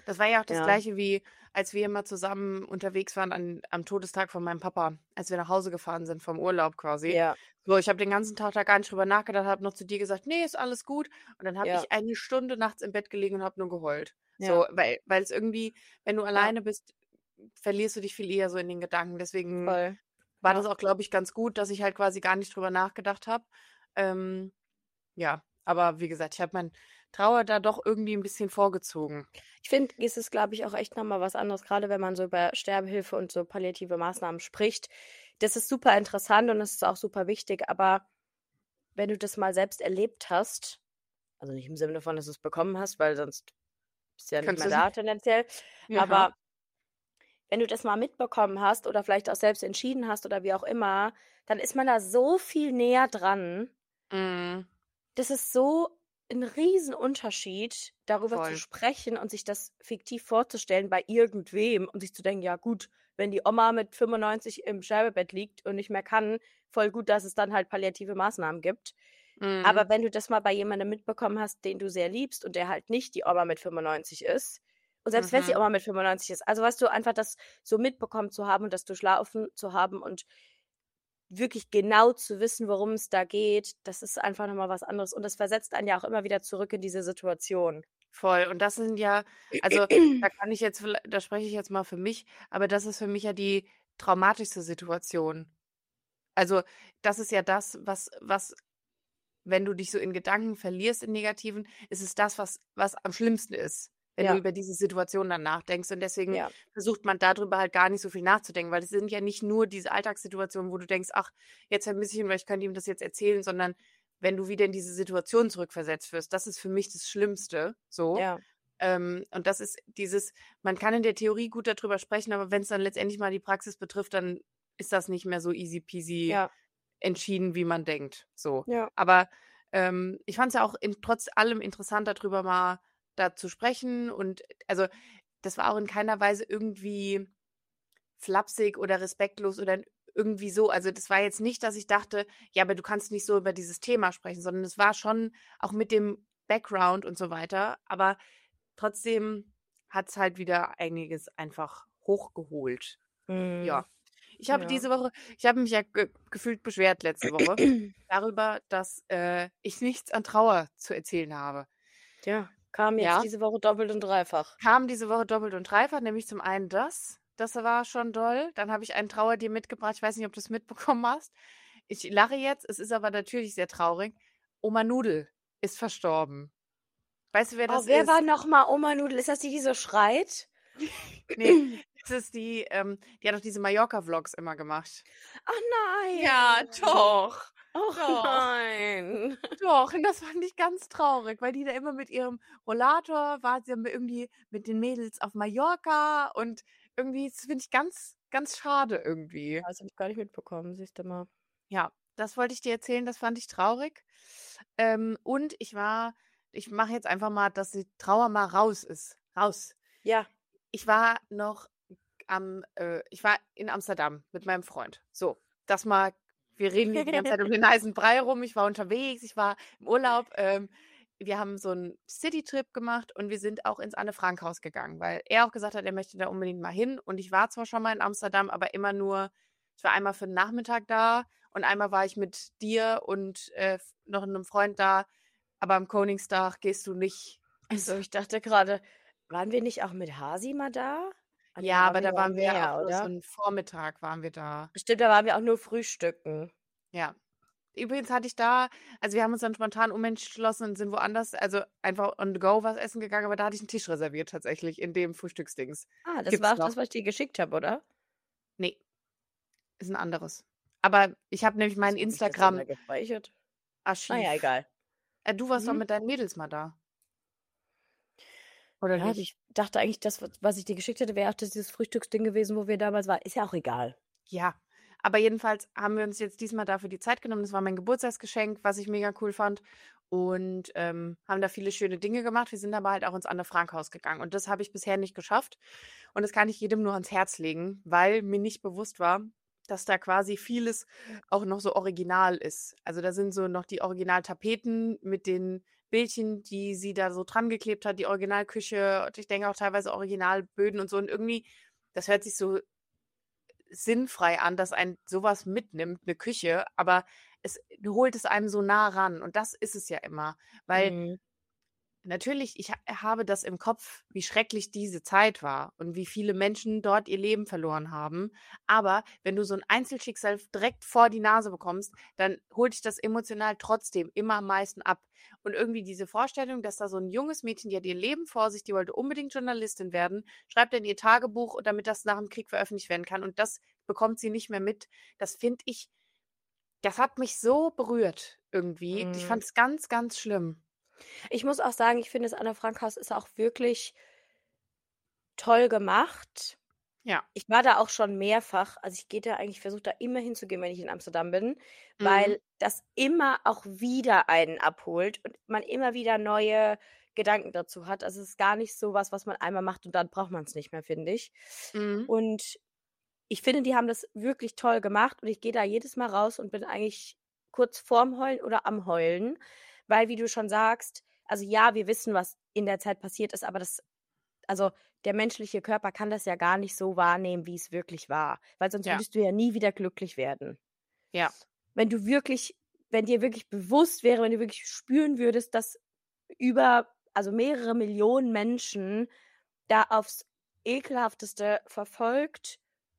Speaker 2: Das war ja auch das
Speaker 1: Ja,
Speaker 2: Gleiche, wie als wir immer zusammen unterwegs waren am Todestag von meinem Papa, als wir nach Hause gefahren sind vom Urlaub quasi.
Speaker 1: ja,
Speaker 2: So, ich habe den ganzen Tag da gar nicht drüber nachgedacht, habe noch zu dir gesagt: „Nee, ist alles gut.“ Und dann habe
Speaker 1: ja,
Speaker 2: ich eine Stunde nachts im Bett gelegen und habe nur geheult.
Speaker 1: ja,
Speaker 2: So, weil es irgendwie, wenn du
Speaker 1: ja,
Speaker 2: alleine bist, verlierst du dich viel eher so in den Gedanken. Deswegen
Speaker 1: voll.
Speaker 2: war das
Speaker 1: Ja.
Speaker 2: auch, glaube ich, ganz gut, dass ich halt quasi gar nicht drüber nachgedacht habe. Ähm, ja, aber wie gesagt, ich habe mein Trauer da doch irgendwie ein bisschen vorgezogen.
Speaker 1: Ich finde, es ist, glaube ich, auch echt noch mal was anderes, gerade wenn man so über Sterbehilfe und so palliative Maßnahmen spricht. Das ist super interessant und es ist auch super wichtig, aber wenn du das mal selbst erlebt hast, also nicht im Sinne von, dass du es bekommen hast, weil sonst bist du ja nicht
Speaker 2: Könntest
Speaker 1: mehr
Speaker 2: du
Speaker 1: da tendenziell,
Speaker 2: ja.
Speaker 1: aber wenn du das mal mitbekommen hast oder vielleicht auch selbst entschieden hast oder wie auch immer, dann ist man da so viel näher dran.
Speaker 2: Mhm,
Speaker 1: Das ist so ein Riesenunterschied, darüber zu
Speaker 2: voll.
Speaker 1: sprechen und sich das fiktiv vorzustellen bei irgendwem und sich zu denken: „Ja gut, wenn die Oma mit 95 im Sterbebett liegt und nicht mehr kann, voll gut, dass es dann halt palliative Maßnahmen gibt.“
Speaker 2: Mhm,
Speaker 1: Aber wenn du das mal bei jemandem mitbekommen hast, den du sehr liebst und der halt nicht die Oma mit 95 ist und selbst wenn's die
Speaker 2: mhm,
Speaker 1: Oma mit 95 ist, also, weißt du, einfach das so mitbekommen zu haben und das durchlaufen zu haben und wirklich genau zu wissen, worum es da geht, das ist einfach noch mal was anderes und das versetzt einen ja auch immer wieder zurück in diese Situation.
Speaker 2: voll. Und das sind ja, also da kann ich jetzt, da spreche ich jetzt mal für mich, aber das ist für mich ja die traumatischste Situation. Also das ist ja das, was, wenn du dich so in Gedanken verlierst in Negativen, ist es das, was am schlimmsten ist, wenn du
Speaker 1: Ja,
Speaker 2: über diese Situation dann nachdenkst. Und deswegen
Speaker 1: ja,
Speaker 2: versucht man darüber halt gar nicht so viel nachzudenken, weil es sind ja nicht nur diese Alltagssituationen, wo du denkst, ach, jetzt vermisse ich ihn, weil ich könnte ihm das jetzt erzählen, sondern wenn du wieder in diese Situation zurückversetzt wirst, das ist für mich das Schlimmste, so.
Speaker 1: ja,
Speaker 2: Und das ist dieses, man kann in der Theorie gut darüber sprechen, aber wenn es dann letztendlich mal die Praxis betrifft, dann ist das nicht mehr so easy peasy
Speaker 1: ja,
Speaker 2: entschieden, wie man denkt, so.
Speaker 1: ja.
Speaker 2: Aber, ich fand es ja auch trotz allem interessant, darüber mal da zu sprechen und also, das war auch in keiner Weise irgendwie flapsig oder respektlos oder irgendwie so. Also, das war jetzt nicht, dass ich dachte: „Ja, aber du kannst nicht so über dieses Thema sprechen“, sondern es war schon auch mit dem Background und so weiter, aber trotzdem hat es halt wieder einiges einfach hochgeholt.
Speaker 1: Mhm,
Speaker 2: Ja.
Speaker 1: ja.
Speaker 2: Ich habe mich ja gefühlt beschwert letzte Woche darüber, dass, ich nichts an Trauer zu erzählen habe.
Speaker 1: Ja, kam jetzt
Speaker 2: Ja,
Speaker 1: diese Woche doppelt und dreifach.
Speaker 2: kam diese Woche doppelt und dreifach, nämlich zum einen das war schon doll. Dann habe ich ein Trauertier mitgebracht. Ich weiß nicht, ob du's mitbekommen hast. Ich lache jetzt, es ist aber natürlich sehr traurig. Oma Nudel ist verstorben. Weißt du, wer
Speaker 1: Oh,
Speaker 2: das
Speaker 1: wer war
Speaker 2: ist?
Speaker 1: noch mal Oma Nudel? Ist das die, die so schreit?
Speaker 2: Ne, das ist die hat doch diese Mallorca-Vlogs immer gemacht.
Speaker 1: Ach
Speaker 2: Ja,
Speaker 1: nein.
Speaker 2: doch,
Speaker 1: Och
Speaker 2: doch.
Speaker 1: nein.
Speaker 2: Doch, und das fand ich ganz traurig, weil die da immer mit ihrem Rollator war sie dann irgendwie mit den Mädels auf Mallorca und irgendwie, das finde ich ganz, ganz schade irgendwie.
Speaker 1: Das habe ich gar nicht mitbekommen, siehst du mal.
Speaker 2: Ja, das wollte ich dir erzählen, das fand ich traurig. Und ich mache jetzt einfach mal, dass die Trauer mal raus ist. Raus.
Speaker 1: Ja.
Speaker 2: Ich war noch ich war in Amsterdam mit meinem Freund. So, das mal, wir reden hier die ganze Zeit um den heißen Brei rum. Ich war unterwegs, ich war im Urlaub. Wir haben so einen Citytrip gemacht und wir sind auch ins Anne-Frank-Haus gegangen, weil er auch gesagt hat, er möchte da unbedingt mal hin. Und ich war zwar schon mal in Amsterdam, aber immer nur, ich war einmal für den Nachmittag da und einmal war ich mit dir und noch einem Freund da. Aber am Koningstag gehst du nicht.
Speaker 1: Ach so, ich dachte gerade, waren wir nicht auch mit Hasi mal da? Ah ne, da
Speaker 2: Ja,
Speaker 1: waren
Speaker 2: aber
Speaker 1: wir
Speaker 2: da
Speaker 1: nur am
Speaker 2: waren wir auch
Speaker 1: Meer,
Speaker 2: nur so
Speaker 1: oder?
Speaker 2: 'n Vormittag waren wir da.
Speaker 1: Stimmt, da waren wir auch nur frühstücken.
Speaker 2: Ja. Übrigens hatte ich da, also, wir haben uns dann spontan umentschlossen und sind woanders, also, einfach on the go was essen gegangen, aber da hatte ich 'n Tisch reserviert tatsächlich in dem Frühstücksdings.
Speaker 1: Ah, das war
Speaker 2: Gibt's
Speaker 1: auch das,
Speaker 2: noch.
Speaker 1: was ich dir geschickt habe, oder?
Speaker 2: Ne, ist 'n anderes. Aber ich habe nämlich mein
Speaker 1: Wieso habe ich das denn da
Speaker 2: Instagram-Archiv.
Speaker 1: gespeichert? Na ja, egal.
Speaker 2: Du warst doch
Speaker 1: Mhm.
Speaker 2: mit deinen Mädels mal da, oder
Speaker 1: Ja, aber
Speaker 2: nicht?
Speaker 1: ich dachte eigentlich, das, was ich dir geschickt hätte, wäre auch dieses Frühstücksding gewesen, wo wir damals waren. Ist ja auch egal.
Speaker 2: Ja, aber jedenfalls haben wir uns jetzt diesmal dafür die Zeit genommen. Das war mein Geburtstagsgeschenk, was ich mega cool fand. Und haben da viele schöne Dinge gemacht. Wir sind aber halt auch ins Anne-Frank-Haus gegangen. Und das habe ich bisher nicht geschafft. Und das kann ich jedem nur ans Herz legen, weil mir nicht bewusst war, dass da quasi vieles auch noch so original ist. Also da sind so noch die Originaltapeten mit den Bildchen, die sie da so dran geklebt hat, die Originalküche und ich denke auch teilweise Originalböden und so. Und irgendwie, das hört sich so sinnfrei an, dass ein sowas mitnimmt, eine Küche, aber es holt es einem so nah ran. Und das ist es ja immer. Weil
Speaker 1: Mhm.
Speaker 2: natürlich, ich habe das im Kopf, wie schrecklich diese Zeit war und wie viele Menschen dort ihr Leben verloren haben. Aber wenn du so ein Einzelschicksal direkt vor die Nase bekommst, dann holt dich das emotional trotzdem immer am meisten ab. Und irgendwie diese Vorstellung, dass da so ein junges Mädchen, die hat ihr Leben vor sich, die wollte unbedingt Journalistin werden, schreibt dann ihr Tagebuch, damit das nach dem Krieg veröffentlicht werden kann. Und das bekommt sie nicht mehr mit. Das finde ich, das hat mich so berührt irgendwie. Ich
Speaker 1: Mhm.
Speaker 2: fand es ganz, ganz schlimm.
Speaker 1: Ich muss auch sagen, ich finde, das Anne Frank Haus ist auch wirklich toll gemacht.
Speaker 2: Ja.
Speaker 1: Ich war da auch schon mehrfach. Also, ich gehe da eigentlich versuche da immer hinzugehen, wenn ich in Amsterdam bin,
Speaker 2: Mhm.
Speaker 1: weil das immer auch wieder einen abholt und man immer wieder neue Gedanken dazu hat. Also, es ist gar nicht so was, was man einmal macht und dann braucht man es nicht mehr, finde ich.
Speaker 2: Mhm.
Speaker 1: Und ich finde, die haben das wirklich toll gemacht und ich gehe da jedes Mal raus und bin eigentlich kurz vorm Heulen oder am Heulen, weil, wie du schon sagst, also ja, wir wissen, was in der Zeit passiert ist, aber also der menschliche Körper kann das ja gar nicht so wahrnehmen, wie es wirklich war, weil sonst
Speaker 2: Ja.
Speaker 1: würdest du ja nie wieder glücklich werden.
Speaker 2: Ja.
Speaker 1: Wenn du wirklich wenn dir wirklich bewusst wäre, wenn du wirklich spüren würdest, dass also mehrere Millionen Menschen da aufs Ekelhafteste verfolgt.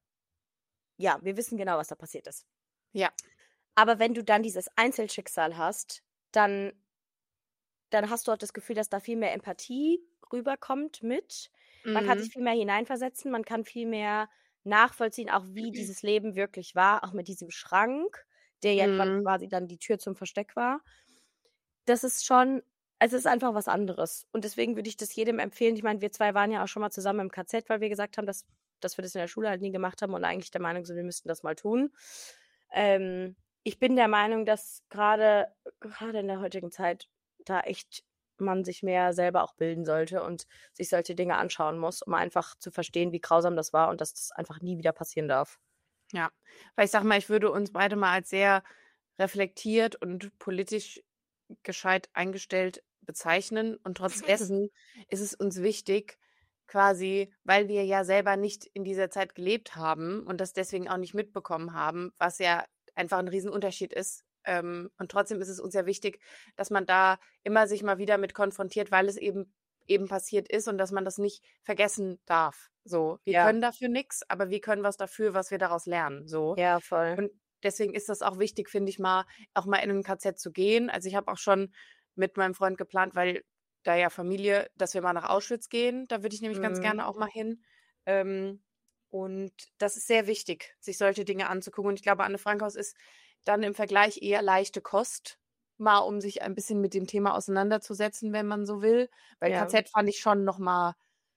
Speaker 1: Ja, wir wissen genau, was da passiert ist.
Speaker 2: Ja.
Speaker 1: Aber wenn du dann dieses Einzelschicksal hast, dann hast du auch das Gefühl, dass da viel mehr Empathie rüberkommt mit. Man kann sich
Speaker 2: Mhm.
Speaker 1: viel mehr hineinversetzen, man kann viel mehr nachvollziehen, auch wie dieses Leben wirklich war, auch mit diesem Schrank, der ja
Speaker 2: Mhm.
Speaker 1: quasi dann die Tür zum Versteck war. Das ist schon Es ist einfach was anderes. Und deswegen würde ich das jedem empfehlen. Ich meine, wir 2 waren ja auch schon mal zusammen im KZ, weil wir gesagt haben, dass wir das in der Schule halt nie gemacht haben und eigentlich der Meinung sind, wir müssten das mal tun. Ich bin der Meinung, dass gerade in der heutigen Zeit da echt man sich mehr selber auch bilden sollte und sich solche Dinge anschauen muss, um einfach zu verstehen, wie grausam das war und dass das einfach nie wieder passieren darf.
Speaker 2: Ja. Weil ich sage mal, ich würde uns beide mal als sehr reflektiert und politisch gescheit eingestellt bezeichnen. Und trotz dessen ist es uns wichtig, quasi, weil wir ja selber nicht in dieser Zeit gelebt haben und das deswegen auch nicht mitbekommen haben, was ja einfach ein Riesenunterschied ist. Und trotzdem ist es uns ja wichtig, dass man da immer sich mal wieder mit konfrontiert, weil es eben passiert ist und dass man das nicht vergessen darf. So, wir
Speaker 1: Ja,
Speaker 2: können dafür nichts, aber wir können was dafür, was wir daraus lernen. So.
Speaker 1: ja, voll.
Speaker 2: Und deswegen ist das auch wichtig, finde ich mal, auch mal in 'n KZ zu gehen. Also, ich habe auch schon mit meinem Freund geplant, weil da ja Familie, dass wir mal nach Auschwitz gehen. Da würde ich nämlich ganz
Speaker 1: Mhm.
Speaker 2: gerne auch mal hin. Ähm, und das ist sehr wichtig, sich solche Dinge anzugucken. Und ich glaube, Anne Frankhaus ist dann im Vergleich eher leichte Kost, mal um sich ein bisschen mit dem Thema auseinanderzusetzen, wenn man so will. Weil
Speaker 1: Ja.
Speaker 2: KZ fand ich schon noch mal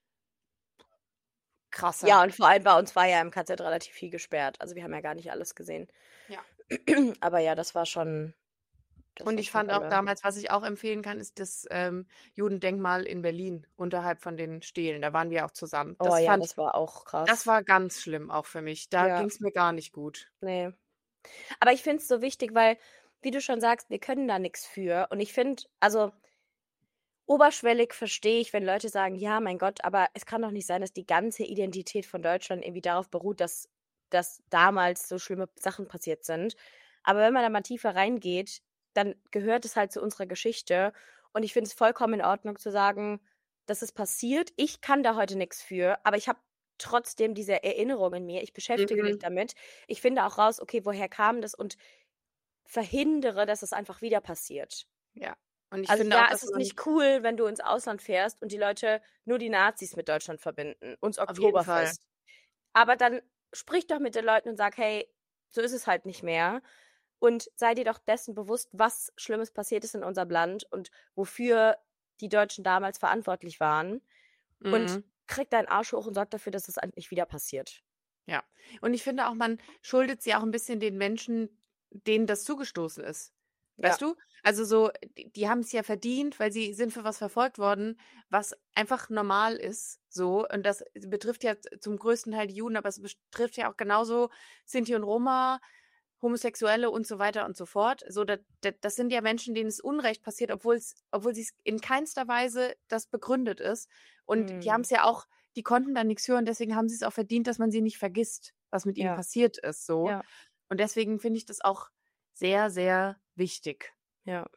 Speaker 2: krasser.
Speaker 1: Ja, und vor allem bei uns war ja im KZ relativ viel gesperrt. Also, wir haben ja gar nicht alles gesehen.
Speaker 2: Ja.
Speaker 1: Aber ja, das
Speaker 2: Und
Speaker 1: war
Speaker 2: ich
Speaker 1: schon
Speaker 2: fand auch
Speaker 1: Hölle.
Speaker 2: damals, was ich auch empfehlen kann, ist das, Judendenkmal in Berlin unterhalb von den Stelen. Da waren wir auch zusammen.
Speaker 1: Oh ja, das war auch
Speaker 2: Das
Speaker 1: krass.
Speaker 2: war ganz schlimm auch für mich. Da
Speaker 1: Ja,
Speaker 2: ging's mir gar nicht gut.
Speaker 1: ne. Aber ich finde es so wichtig, weil, wie du schon sagst, wir können da nix für. Und ich finde also, oberschwellig verstehe ich, wenn Leute sagen: „Ja, mein Gott, aber es kann doch nicht sein, dass die ganze Identität von Deutschland irgendwie darauf beruht, dass damals so schlimme Sachen passiert sind.“ Aber wenn man da mal tiefer reingeht, dann gehört es halt zu unserer Geschichte. Und ich finde es vollkommen in Ordnung zu sagen: „Das ist passiert. Ich kann da heute nix für, aber ich habe trotzdem diese Erinnerung in mir. Ich beschäftige mich
Speaker 2: Mhm.
Speaker 1: damit. Ich finde auch raus, okay, woher kam das und verhindere, dass es einfach wieder passiert.“
Speaker 2: Ja. Und ich
Speaker 1: Also,
Speaker 2: finde auch,
Speaker 1: ja, es
Speaker 2: dass
Speaker 1: ist
Speaker 2: man
Speaker 1: nicht cool, wenn du ins Ausland fährst und die Leute nur die Nazis mit Deutschland verbinden und's
Speaker 2: auf jeden Fall.
Speaker 1: Oktoberfest. Aber dann sprich doch mit den Leuten und sag: „Hey, so ist es halt nicht mehr.“ Und sei dir doch dessen bewusst, was Schlimmes passiert ist in unserem Land und wofür die Deutschen damals verantwortlich waren. Und
Speaker 2: Mhm.
Speaker 1: krieg deinen Arsch hoch und sorg dafür, dass es halt nicht wieder passiert.
Speaker 2: Ja. Und ich finde auch, man schuldet sie auch ein bisschen den Menschen, denen das zugestoßen ist.
Speaker 1: Ja.
Speaker 2: Weißt du? Also so, die haben es ja verdient, weil sie sind für was verfolgt worden, was einfach normal ist, so. Und das betrifft ja zum größten Teil die Juden, aber es betrifft ja auch genauso Sinti und Roma. Homosexuelle und so weiter und so fort. So, das sind ja Menschen, denen es Unrecht passiert, obwohl sie in keinster Weise das begründet ist. Und die haben es ja auch, die konnten da nichts hören, deswegen haben sie es auch verdient, dass man sie nicht vergisst, was mit ihnen
Speaker 1: Ja.
Speaker 2: passiert ist. So.
Speaker 1: Ja.
Speaker 2: Und deswegen finde ich das auch sehr, sehr wichtig.
Speaker 1: Ja.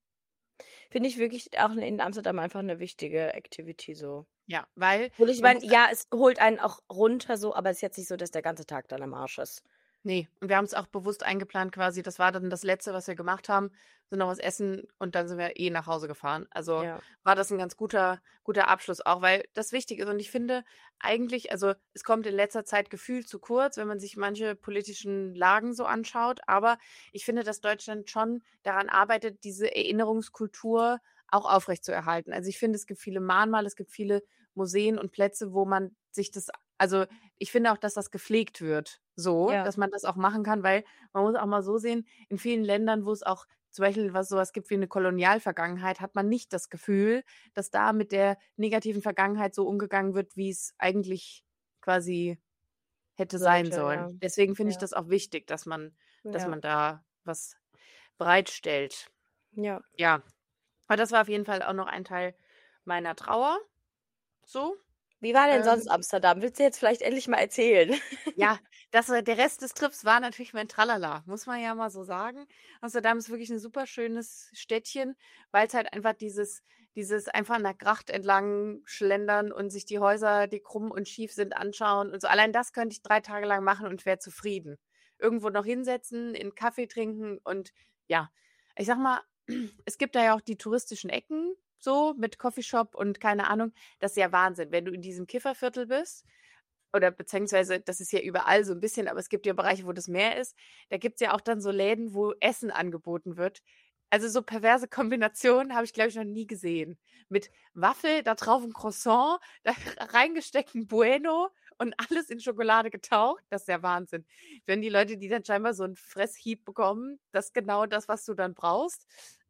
Speaker 1: Finde ich wirklich auch in Amsterdam einfach eine wichtige Activity so.
Speaker 2: Ja, weil
Speaker 1: Und ich
Speaker 2: man
Speaker 1: meine,
Speaker 2: muss
Speaker 1: ja, es holt einen auch runter so, aber es ist jetzt nicht so, dass der ganze Tag dann am Arsch ist.
Speaker 2: Nee, und wir haben es auch bewusst eingeplant quasi. Das war dann das Letzte, was wir gemacht haben. Sind noch was essen und dann sind wir nach Hause gefahren. Also
Speaker 1: Ja.
Speaker 2: war das ein ganz guter Abschluss auch, weil das wichtig ist. Und ich finde eigentlich, also es kommt in letzter Zeit gefühlt zu kurz, wenn man sich manche politischen Lagen so anschaut. Aber ich finde, dass Deutschland schon daran arbeitet, diese Erinnerungskultur auch aufrechtzuerhalten. Also ich finde, es gibt viele Mahnmale, es gibt viele Museen und Plätze, wo man sich das, also ich finde auch, dass das gepflegt wird, so,
Speaker 1: Ja.
Speaker 2: dass man das auch machen kann, weil man muss auch mal so sehen, in vielen Ländern, wo es auch zum Beispiel sowas gibt wie eine Kolonialvergangenheit, hat man nicht das Gefühl, dass da mit der negativen Vergangenheit so umgegangen wird, wie es eigentlich quasi hätte sein
Speaker 1: Sollte, ja.
Speaker 2: sollen. Deswegen finde ich
Speaker 1: Ja.
Speaker 2: das auch wichtig, dass man
Speaker 1: Ja.
Speaker 2: da was bereitstellt.
Speaker 1: Ja.
Speaker 2: Ja, aber das war auf jeden Fall auch noch ein Teil meiner Trauer. So.
Speaker 1: Wie war denn sonst
Speaker 2: Ähm,
Speaker 1: Amsterdam? Willst du jetzt vielleicht endlich mal erzählen?
Speaker 2: Ja, der Rest des Trips war natürlich mein Tralala, muss man ja mal so sagen. Amsterdam ist wirklich ein super schönes Städtchen, weil es halt einfach dieses einfach an der Gracht entlang schlendern und sich die Häuser, die krumm und schief sind, anschauen und so. Allein das könnte ich 3 Tage lang machen und wäre zufrieden. Irgendwo noch hinsetzen, 'n Kaffee trinken und ja. Ich sage mal, es gibt da ja auch die touristischen Ecken so mit Coffeeshop und keine Ahnung. Das ist ja Wahnsinn, wenn du in diesem Kifferviertel bist oder beziehungsweise das ist ja überall so ein bisschen, aber es gibt ja Bereiche, wo das mehr ist. Da gibt's ja auch dann so Läden, wo Essen angeboten wird. Also, so perverse Kombinationen habe ich, glaube ich, noch nie gesehen. Mit Waffel, da drauf 'n Croissant, da reingesteckt 'n Bueno und alles in Schokolade getaucht. Das ist ja Wahnsinn. Wenn die Leute, die dann scheinbar so 'n Fresshieb bekommen, das ist genau das, was du dann brauchst.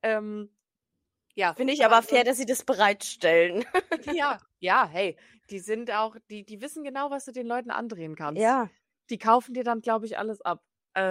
Speaker 2: Ja,
Speaker 1: Finde ich
Speaker 2: aber
Speaker 1: aber fair,
Speaker 2: ansonsten
Speaker 1: dass sie das bereitstellen.
Speaker 2: ja, hey, die sind auch die wissen genau, was du den Leuten andrehen kannst.
Speaker 1: Ja.
Speaker 2: Die kaufen dir dann, glaube ich, alles ab.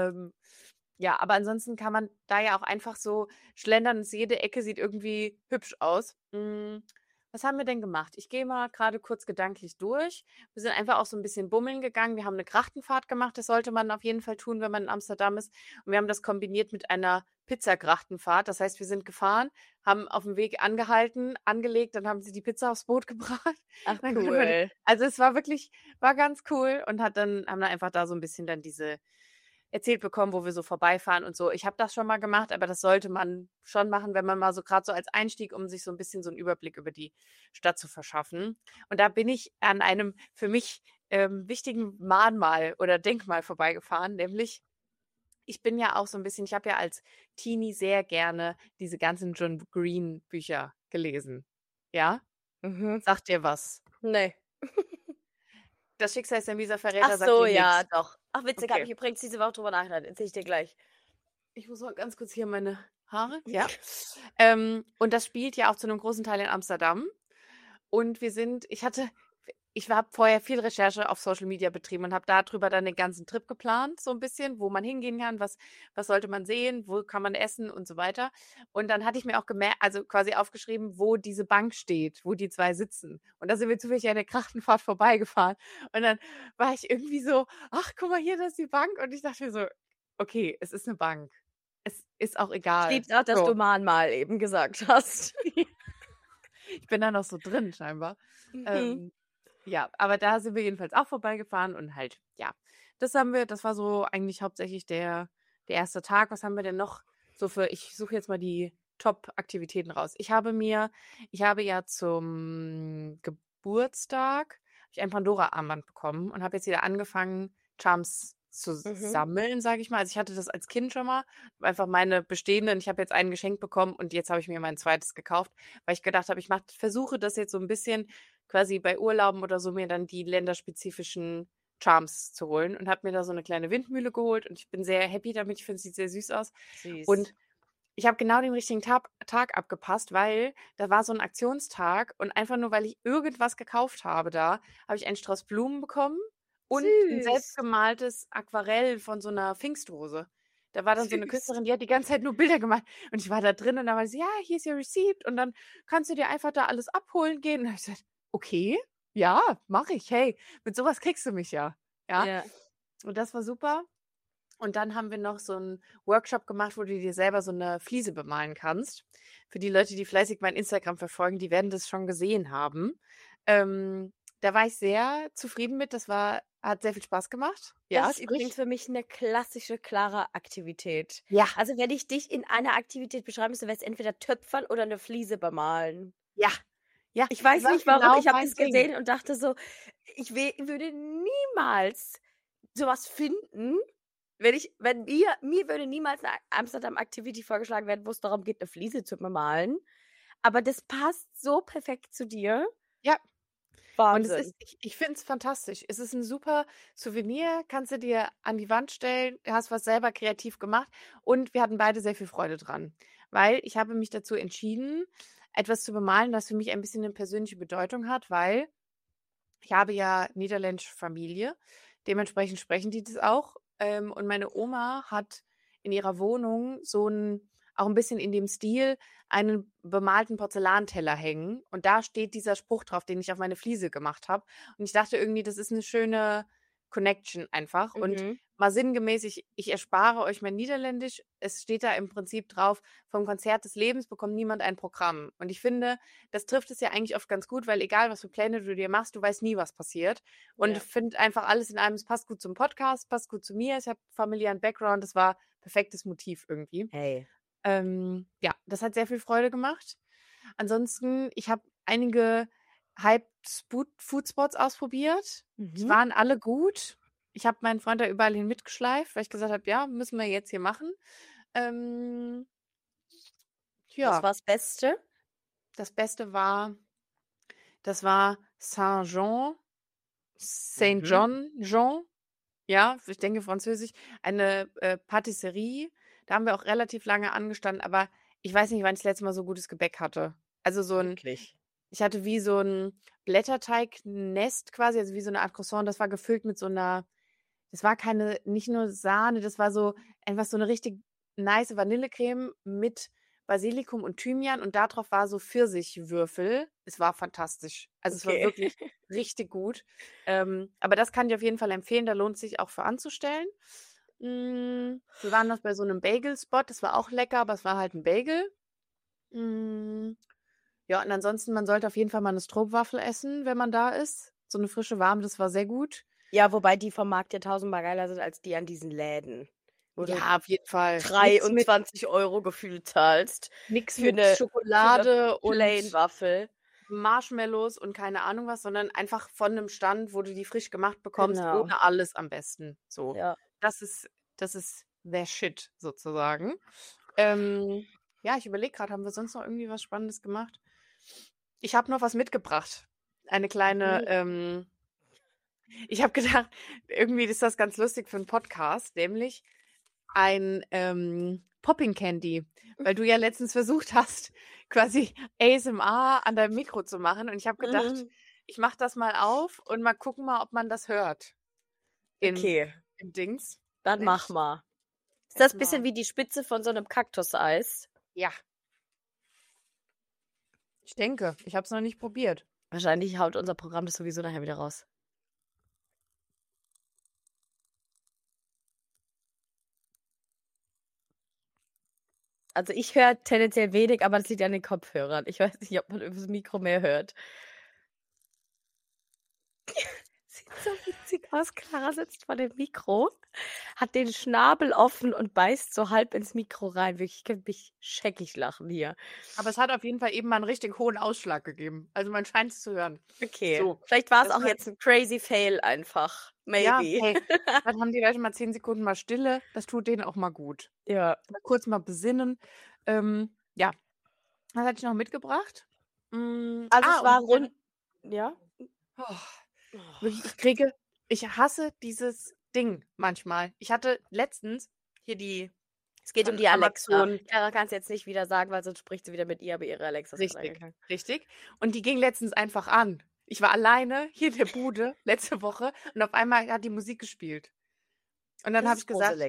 Speaker 2: Ja, aber ansonsten kann man da ja auch einfach so schlendern. Jede Ecke sieht irgendwie hübsch aus. Was haben wir denn gemacht? Ich gehe mal gerade kurz gedanklich durch. Wir sind einfach auch so ein bisschen bummeln gegangen. Wir haben eine Grachtenfahrt gemacht. Das sollte man auf jeden Fall tun, wenn man in Amsterdam ist. Und wir haben das kombiniert mit einer Pizzagrachtenfahrt. Das heißt, wir sind gefahren, haben auf dem Weg angehalten, angelegt, dann haben sie die Pizza aufs Boot gebracht.
Speaker 1: Ach,
Speaker 2: Dann konnten wir
Speaker 1: cool.
Speaker 2: also, es war ganz cool und haben dann einfach da so ein bisschen dann diese erzählt bekommen, wo wir so vorbeifahren und so. Ich habe das schon mal gemacht, aber das sollte man schon machen, wenn man mal so gerade so als Einstieg, um sich so ein bisschen so einen Überblick über die Stadt zu verschaffen. Und da bin ich an einem für mich, wichtigen Mahnmal oder Denkmal vorbeigefahren, nämlich ich bin ja auch so ein bisschen ich habe ja als Teenie sehr gerne diese ganzen John Green Bücher gelesen. Ja?
Speaker 1: Mhm.
Speaker 2: Sagt dir was?
Speaker 1: Ne.
Speaker 2: „Das Schicksal ist ein mieser
Speaker 1: Ach
Speaker 2: Verräter“ sagt
Speaker 1: so,
Speaker 2: dir
Speaker 1: ja,
Speaker 2: nix.
Speaker 1: doch. Ach witzig, habe
Speaker 2: Okay.
Speaker 1: ich übrigens diese Woche drüber nachgedacht. Erzähle ich dir gleich.
Speaker 2: Ich muss mal ganz kurz hier meine Haare ja. Und das spielt ja auch zu einem großen Teil in Amsterdam. Und ich habe vorher viel Recherche auf Social Media betrieben und habe darüber dann den ganzen Trip geplant, so ein bisschen, wo man hingehen kann, was sollte man sehen, wo kann man essen und so weiter. Und dann hatte ich mir auch also quasi aufgeschrieben, wo diese Bank steht, wo die 2 sitzen. Und da sind wir zufällig an der Krachtenfahrt vorbeigefahren. Und dann war ich irgendwie so: „Ach, guck mal hier, das ist die Bank.“ Und ich dachte mir so: „Okay, es ist eine Bank. Es ist auch
Speaker 1: Ich
Speaker 2: egal.“
Speaker 1: lieb's auch, dass du
Speaker 2: So.
Speaker 1: Mahnmal eben gesagt hast.
Speaker 2: Ich bin da noch so drin scheinbar.
Speaker 1: Mhm.
Speaker 2: Ähm, ja, aber da sind wir jedenfalls auch vorbeigefahren und halt, ja, das war so eigentlich hauptsächlich der erste Tag. Was haben wir denn noch so für ich suche jetzt mal die Top-Aktivitäten raus. Ich habe ja zum Geburtstag habe ich ein Pandora-Armband bekommen und habe jetzt wieder angefangen, Charms zu
Speaker 1: Mhm.
Speaker 2: sammeln, sage ich mal. Also, ich hatte das als Kind schon mal, einfach meine bestehenden ich habe jetzt einen geschenkt bekommen und jetzt habe ich mir mein zweites gekauft, weil ich gedacht habe, versuche das jetzt so ein bisschen quasi bei Urlauben oder so mir dann die länderspezifischen Charms zu holen und habe mir da so eine kleine Windmühle geholt und ich bin sehr happy damit. Ich finde, es sieht sehr süß aus.
Speaker 1: Süß.
Speaker 2: Und ich habe genau den richtigen Tag abgepasst, weil da war so ein Aktionstag und einfach nur, weil ich irgendwas gekauft habe da, habe ich einen Strauß Blumen bekommen und ein
Speaker 1: Süß.
Speaker 2: selbstgemaltes Aquarell von so einer Pfingstrose. Da war dann so eine
Speaker 1: Süß.
Speaker 2: Künstlerin, die hat die ganze Zeit nur Bilder gemacht. Und ich war da drin und dann war sie, ja, hier ist your receipt und dann kannst du dir einfach da alles abholen gehen. Und dann habe ich gesagt, okay, ja, mache ich. Hey, mit sowas kriegst du mich ja. Ja.
Speaker 1: Ja.
Speaker 2: Und das war super. Und dann haben wir noch so einen Workshop gemacht, wo du dir selber so eine Fliese bemalen kannst. Für die Leute, die fleißig mein Instagram verfolgen, die werden das schon gesehen haben. Da war ich sehr zufrieden mit. Hat sehr viel Spaß gemacht. Ja,
Speaker 1: Das ist übrigens für mich eine klassische Clara-Aktivität.
Speaker 2: Ja,
Speaker 1: Also, wenn ich dich in einer Aktivität beschreiben müsste, wäre es entweder Töpfern oder eine Fliese bemalen.
Speaker 2: ja, ja.
Speaker 1: Ich
Speaker 2: Das
Speaker 1: weiß
Speaker 2: war
Speaker 1: nicht warum,
Speaker 2: genau
Speaker 1: ich habe
Speaker 2: mein
Speaker 1: das
Speaker 2: Ding.
Speaker 1: gesehen und dachte so, würde niemals sowas finden, mir würde niemals 'ne Amsterdam-Activity vorgeschlagen werden, wo es darum geht, eine Fliese zu bemalen. Aber das passt so perfekt zu dir.
Speaker 2: Ja. Und
Speaker 1: Wahnsinn.
Speaker 2: ich finde es fantastisch. Es ist ein super Souvenir, kannst du dir an die Wand stellen, hast was selber kreativ gemacht und wir hatten beide sehr viel Freude dran, weil ich habe mich dazu entschieden, etwas zu bemalen, was für mich ein bisschen eine persönliche Bedeutung hat, weil ich habe ja niederländische Familie, dementsprechend sprechen die das auch. Und meine Oma hat in ihrer Wohnung auch ein bisschen in dem Stil, einen bemalten Porzellanteller hängen. Und da steht dieser Spruch drauf, den ich auf meine Fliese gemacht habe. Und ich dachte irgendwie, das ist eine schöne Connection einfach. Und
Speaker 1: Mhm.
Speaker 2: mal sinngemäß, ich erspare euch mein Niederländisch. Es steht da im Prinzip drauf, vom Konzert des Lebens bekommt niemand ein Programm. Und ich finde, das trifft es ja eigentlich oft ganz gut, weil egal, was für Pläne du dir machst, du weißt nie, was passiert. Und
Speaker 1: Ja.
Speaker 2: ich finde einfach alles in einem, es passt gut zum Podcast, passt gut zu mir. Ich habe familiären Background, das war perfektes Motiv irgendwie.
Speaker 1: Hey.
Speaker 2: Ja, das hat sehr viel Freude gemacht. Ansonsten, ich habe einige Hype-Food-Spots ausprobiert. Die
Speaker 1: Mhm.
Speaker 2: waren alle gut. Ich habe meinen Freund da überall hin mitgeschleift, weil ich gesagt habe, ja, müssen wir jetzt hier machen.
Speaker 1: Was
Speaker 2: Ja,
Speaker 1: war das Beste?
Speaker 2: das Beste das war Saint-Jean, Saint
Speaker 1: Mhm.
Speaker 2: Jean, ja, ich denke französisch, eine Patisserie. Da haben wir auch relativ lange angestanden, aber ich weiß nicht, wann ich das letzte Mal so gutes Gebäck hatte. Also
Speaker 1: Wirklich?
Speaker 2: ich hatte wie so ein Blätterteignest quasi, also wie so eine Art Croissant, das war gefüllt mit das war nicht nur Sahne, das war so einfach so eine richtig nice Vanillecreme mit Basilikum und Thymian und da drauf war so Pfirsichwürfel. Es war fantastisch. Also, es war
Speaker 1: Okay.
Speaker 2: wirklich richtig gut. Aber das kann ich auf jeden Fall empfehlen, da lohnt sich auch für anzustellen. Wir waren noch bei so 'nem Bagel-Spot, das war auch lecker, aber es war halt 'n Bagel. Hm, ja, und ansonsten, man sollte auf jeden Fall mal 'ne Stroopwafel essen, wenn man da ist. So 'ne frische, warme, das war sehr gut.
Speaker 1: Ja, wobei die vom Markt ja tausendmal geiler sind als die an diesen Läden, wo du
Speaker 2: Ja, auf jeden Fall.
Speaker 1: 23 € gefühlt zahlst
Speaker 2: Nix
Speaker 1: für
Speaker 2: mit
Speaker 1: 'ne
Speaker 2: Schokolade und
Speaker 1: Plain-Waffel.
Speaker 2: Marshmallows und keine Ahnung was, sondern einfach von 'nem Stand, wo du die frisch gemacht bekommst,
Speaker 1: Genau.
Speaker 2: ohne alles am besten. So.
Speaker 1: Ja.
Speaker 2: Das ist the shit sozusagen. Ja, ich überlege grad, haben wir sonst noch irgendwie was Spannendes gemacht? Ich habe noch was mitgebracht. Eine kleine,
Speaker 1: Mhm.
Speaker 2: ich habe gedacht, irgendwie ist das ganz lustig für 'n Podcast, nämlich ein, Popping Candy, weil du ja letztens versucht hast, quasi ASMR an deinem Mikro zu machen und ich habe gedacht,
Speaker 1: Mhm.
Speaker 2: ich mache das mal auf und mal gucken mal, ob man das hört im
Speaker 1: Okay,
Speaker 2: im Dings.
Speaker 1: dann
Speaker 2: Moment,
Speaker 1: mach mal. Ist das
Speaker 2: jetzt
Speaker 1: bisschen
Speaker 2: mal
Speaker 1: wie die Spitze von so 'nem Kaktuseis?
Speaker 2: ja, ich denke, ich habe es noch nicht probiert.
Speaker 1: Wahrscheinlich haut unser Programm das sowieso nachher wieder raus. Also, ich höre tendenziell wenig, aber das liegt an den Kopfhörern. Ich weiß nicht, ob man übers Mikro mehr hört. Sieht so witzig aus. Clara sitzt vor dem Mikro, hat den Schnabel offen und beißt so halb ins Mikro rein. Wirklich, ich könnte mich scheckig lachen hier.
Speaker 2: Aber es hat auf jeden Fall eben mal 'n richtig hohen Ausschlag gegeben. Also, man scheint's zu hören.
Speaker 1: Okay,
Speaker 2: So,
Speaker 1: vielleicht war's
Speaker 2: das
Speaker 1: auch
Speaker 2: war
Speaker 1: jetzt 'n crazy Fail einfach.
Speaker 2: ja,
Speaker 1: Maybe.
Speaker 2: hey, dann haben die Leute mal 10 Sekunden mal Stille. Das tut denen auch mal gut.
Speaker 1: Ja.
Speaker 2: Mal kurz mal besinnen. Ja, was hatte ich noch mitgebracht?
Speaker 1: Also, es
Speaker 2: Und
Speaker 1: war rund ja?
Speaker 2: oh,
Speaker 1: Oh.
Speaker 2: wirklich, ich hasse dieses Ding manchmal. Ich hatte letztens hier die
Speaker 1: Es geht um
Speaker 2: von
Speaker 1: die Alexa.
Speaker 2: Amazon
Speaker 1: Clara kann's jetzt nicht wieder sagen, weil sonst spricht sie wieder mit ihr, aber ihre Alexa ist grad
Speaker 2: richtig,
Speaker 1: angegangen.
Speaker 2: richtig. Und die ging letztens einfach an. Ich war alleine hier in der Bude letzte Woche und auf einmal hat die Musik gespielt. Und dann
Speaker 1: Das
Speaker 2: habe
Speaker 1: ist
Speaker 2: ich gesagt
Speaker 1: gruselig.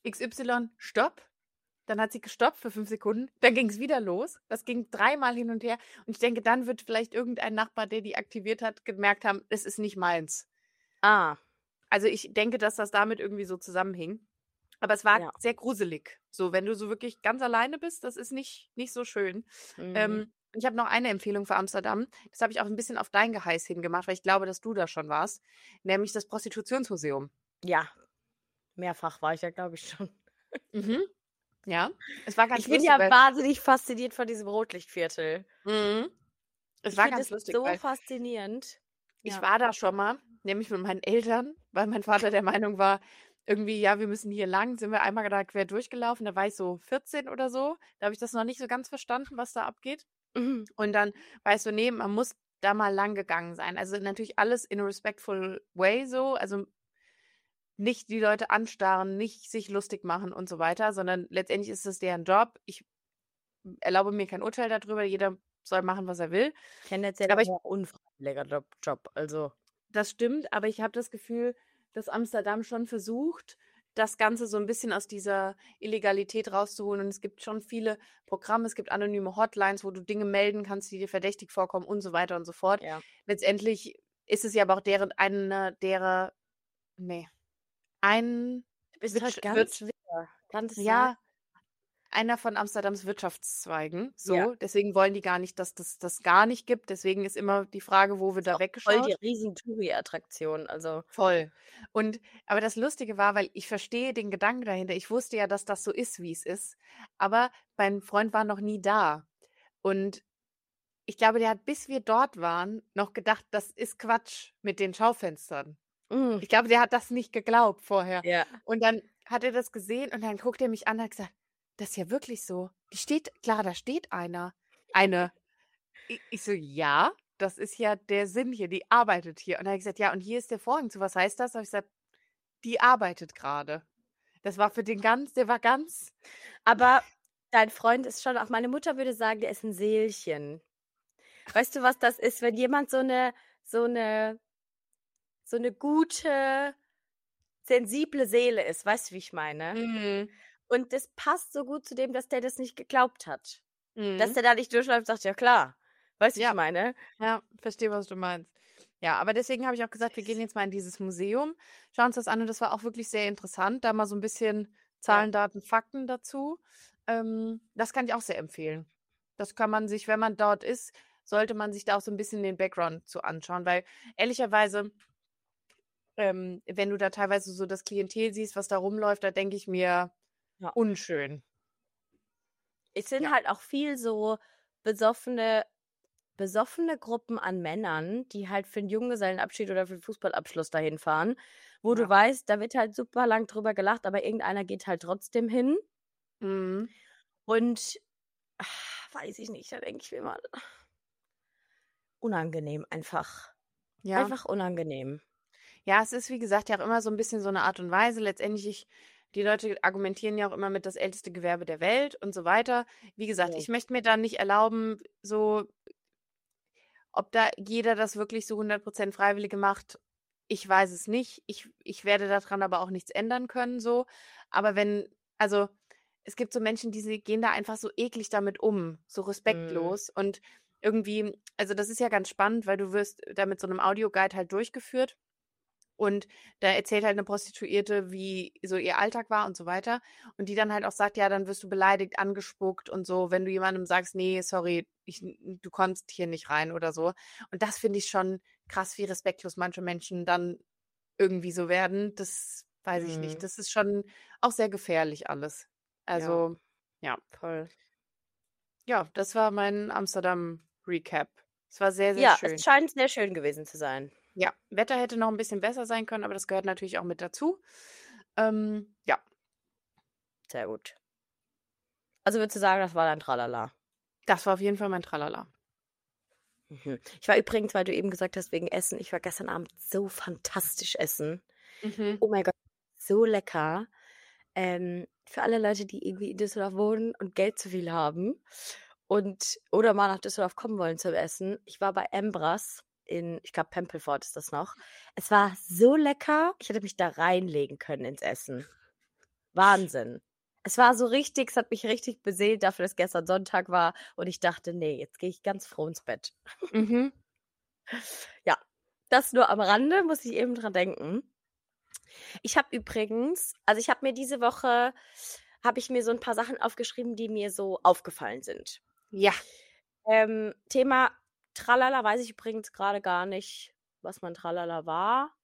Speaker 2: XY, stopp. Dann hat sie gestoppt für 5 Sekunden. Dann ging es wieder los. Das ging 3-mal hin und her. Und ich denke, dann wird vielleicht irgendein Nachbar, der die aktiviert hat, gemerkt haben, es ist nicht meins.
Speaker 1: Ah,
Speaker 2: Also ich denke, dass das damit irgendwie so zusammenhing. Aber es war
Speaker 1: ja.
Speaker 2: sehr gruselig. So, wenn du so wirklich ganz alleine bist, das ist nicht so schön.
Speaker 1: Mhm.
Speaker 2: Ich habe noch eine Empfehlung für Amsterdam. Das habe ich auch ein bisschen auf dein Geheiß hingemacht, weil ich glaube, dass du da schon warst. Nämlich das Prostitutionsmuseum.
Speaker 1: Ja, mehrfach war ich ja, glaube ich, schon.
Speaker 2: Mhm. Ja, es war ganz
Speaker 1: Ich bin
Speaker 2: lustig,
Speaker 1: ja
Speaker 2: weil
Speaker 1: wahnsinnig fasziniert von diesem Rotlichtviertel.
Speaker 2: mhm. Es
Speaker 1: Ich
Speaker 2: war
Speaker 1: finde
Speaker 2: ganz
Speaker 1: es
Speaker 2: lustig,
Speaker 1: so
Speaker 2: weil
Speaker 1: faszinierend.
Speaker 2: ich
Speaker 1: Ja.
Speaker 2: war da schon mal, nämlich mit meinen Eltern, weil mein Vater der Meinung war, irgendwie, ja, wir müssen hier lang, sind wir einmal da quer durchgelaufen, da war ich so 14 oder so, da habe ich das noch nicht so ganz verstanden, was da abgeht.
Speaker 1: Mhm.
Speaker 2: Und dann war ich so, nee, man muss da mal lang gegangen sein. Also natürlich alles in a respectful way so, also nicht die Leute anstarren, nicht sich lustig machen und so weiter, sondern letztendlich ist es deren Job. Ich erlaube mir kein Urteil darüber, jeder soll machen, was er will.
Speaker 1: Tendenziell
Speaker 2: Aber ich
Speaker 1: aber auch unfreiwilliger Job, also.
Speaker 2: Das stimmt, aber ich habe das Gefühl, dass Amsterdam schon versucht, das Ganze so ein bisschen aus dieser Illegalität rauszuholen. Und es gibt schon viele Programme, es gibt anonyme Hotlines, wo du Dinge melden kannst, die dir verdächtig vorkommen und so weiter und so fort.
Speaker 1: Ja.
Speaker 2: Letztendlich ist es ja aber auch ein
Speaker 1: Du bist heute
Speaker 2: Wirtsch
Speaker 1: ganz
Speaker 2: Wirtsch
Speaker 1: wirr. Kann das sein?
Speaker 2: ja, einer von Amsterdams Wirtschaftszweigen,
Speaker 1: Ja.
Speaker 2: so. Deswegen wollen die gar nicht, dass das gar nicht gibt. Deswegen ist immer die Frage, wo wird
Speaker 1: Ist
Speaker 2: da
Speaker 1: auch voll die
Speaker 2: weggeschaut?
Speaker 1: Riesen-Touri-Attraktion, also.
Speaker 2: Voll. Aber das Lustige war, weil ich verstehe den Gedanken dahinter. Ich wusste ja, dass das so ist, wie es ist. Aber mein Freund war noch nie da. Und ich glaube, der hat, bis wir dort waren, noch gedacht, das ist Quatsch mit den Schaufenstern.
Speaker 1: Mhm.
Speaker 2: Ich glaube, der hat das nicht geglaubt vorher.
Speaker 1: Ja.
Speaker 2: Und dann hat er das gesehen und dann guckt er mich an und hat gesagt, das ist ja wirklich so. Klar, da steht einer. Eine. Ich so, ja, das ist ja der Sinn hier, die arbeitet hier. Und dann habe ich gesagt, ja, und hier ist der Vorhang zu. Was heißt das? Da habe ich gesagt, die arbeitet gerade. Das war für der war ganz,
Speaker 1: Aber dein Freund ist schon auch meine Mutter würde sagen, der ist 'n Seelchen. Weißt du, was das ist, wenn jemand so 'ne so 'ne gute, sensible Seele ist, weißt du, wie ich meine?
Speaker 2: mhm,
Speaker 1: Und das passt so gut zu dem, dass der das nicht geglaubt hat. Dass
Speaker 2: mhm.
Speaker 1: der da nicht durchläuft und sagt: „Ja klar.“ Weißt du, wie ich
Speaker 2: Ja,
Speaker 1: meine?
Speaker 2: ja, verstehe, was du meinst. Ja, aber deswegen habe ich auch gesagt, wir gehen
Speaker 1: Süß.
Speaker 2: jetzt mal in dieses Museum, schauen uns das an und das war auch wirklich sehr interessant, da mal so ein bisschen
Speaker 1: Ja.
Speaker 2: Zahlen, Daten, Fakten dazu. Das kann ich auch sehr empfehlen. Das kann man sich, wenn man dort ist, sollte man sich da auch so ein bisschen den Background zu anschauen, weil ehrlicherweise, wenn du da teilweise so das Klientel siehst, was da rumläuft, da denke ich mir:
Speaker 1: Ja.
Speaker 2: „Unschön."
Speaker 1: Es sind
Speaker 2: Ja,
Speaker 1: halt auch viel so besoffene Gruppen an Männern, die halt für 'n Junggesellenabschied oder für 'n Fußballabschluss dahin fahren, wo du
Speaker 2: ja.
Speaker 1: weißt, da wird halt super lang drüber gelacht, aber irgendeiner geht halt trotzdem hin
Speaker 2: Mhm.
Speaker 1: und, weiß ich nicht, da denke ich mir immer: „Unangenehm einfach.
Speaker 2: Ja.
Speaker 1: Einfach unangenehm.“
Speaker 2: Ja, es ist, wie gesagt, ja auch immer so ein bisschen so eine Art und Weise. Letztendlich die Leute argumentieren ja auch immer mit das älteste Gewerbe der Welt und so weiter. Wie gesagt,
Speaker 1: Ja.
Speaker 2: ich möchte mir da nicht erlauben, so ob da jeder das wirklich so 100% Freiwillige macht, ich weiß es nicht. Ich werde daran aber auch nichts ändern können so. Aber also, es gibt so Menschen, gehen da einfach so eklig damit um, so
Speaker 1: Mhm.
Speaker 2: respektlos und irgendwie also, das ist ja ganz spannend, weil du wirst da mit so einem Audioguide halt durchgeführt. Und da erzählt halt eine Prostituierte, wie so ihr Alltag war und so weiter. Und die dann halt auch sagt: „Ja, dann wirst du beleidigt, angespuckt und so, wenn du jemandem sagst: ‚Nee, sorry, du kommst hier nicht rein‘“ oder so. Und das finde ich schon krass, wie respektlos manche Menschen dann irgendwie so werden. Das weiß ich nicht.
Speaker 1: Mhm.
Speaker 2: Das ist schon auch sehr gefährlich alles.
Speaker 1: Ja,
Speaker 2: Also, ja.
Speaker 1: voll.
Speaker 2: Ja, das war mein Amsterdam-Recap. Es war sehr, sehr
Speaker 1: Ja, es
Speaker 2: schön.
Speaker 1: scheint sehr schön gewesen zu sein.
Speaker 2: Ja, Wetter hätte noch ein bisschen besser sein können, aber das gehört natürlich auch mit dazu. Ja,
Speaker 1: Sehr gut. Also würdest du sagen, das war dein Tralala?
Speaker 2: das war auf jeden Fall mein Tralala.
Speaker 1: Mhm. Ich war übrigens, weil du eben gesagt hast, wegen Essen, ich war gestern Abend so fantastisch essen.
Speaker 2: Mhm.
Speaker 1: Oh mein Gott, so lecker. Für alle Leute, die irgendwie in Düsseldorf wohnen und Geld zu viel haben oder mal nach Düsseldorf kommen wollen zum Essen. Ich war bei Embras in, ich glaube, Pempelfort ist das noch. Es war so lecker, ich hätte mich da reinlegen können ins Essen. Wahnsinn. Es war so richtig, es hat mich richtig beseelt dafür, dass gestern Sonntag war und ich dachte: „Nee, jetzt gehe ich ganz froh ins Bett."
Speaker 2: Mhm.
Speaker 1: Ja, das nur am Rande, muss ich eben dran denken. Ich habe übrigens ich habe mir diese Woche habe ich mir so ein paar Sachen aufgeschrieben, die mir so aufgefallen sind.
Speaker 2: Ja.
Speaker 1: Thema Tralala weiß ich übrigens gerade gar nicht, was mein Tralala war.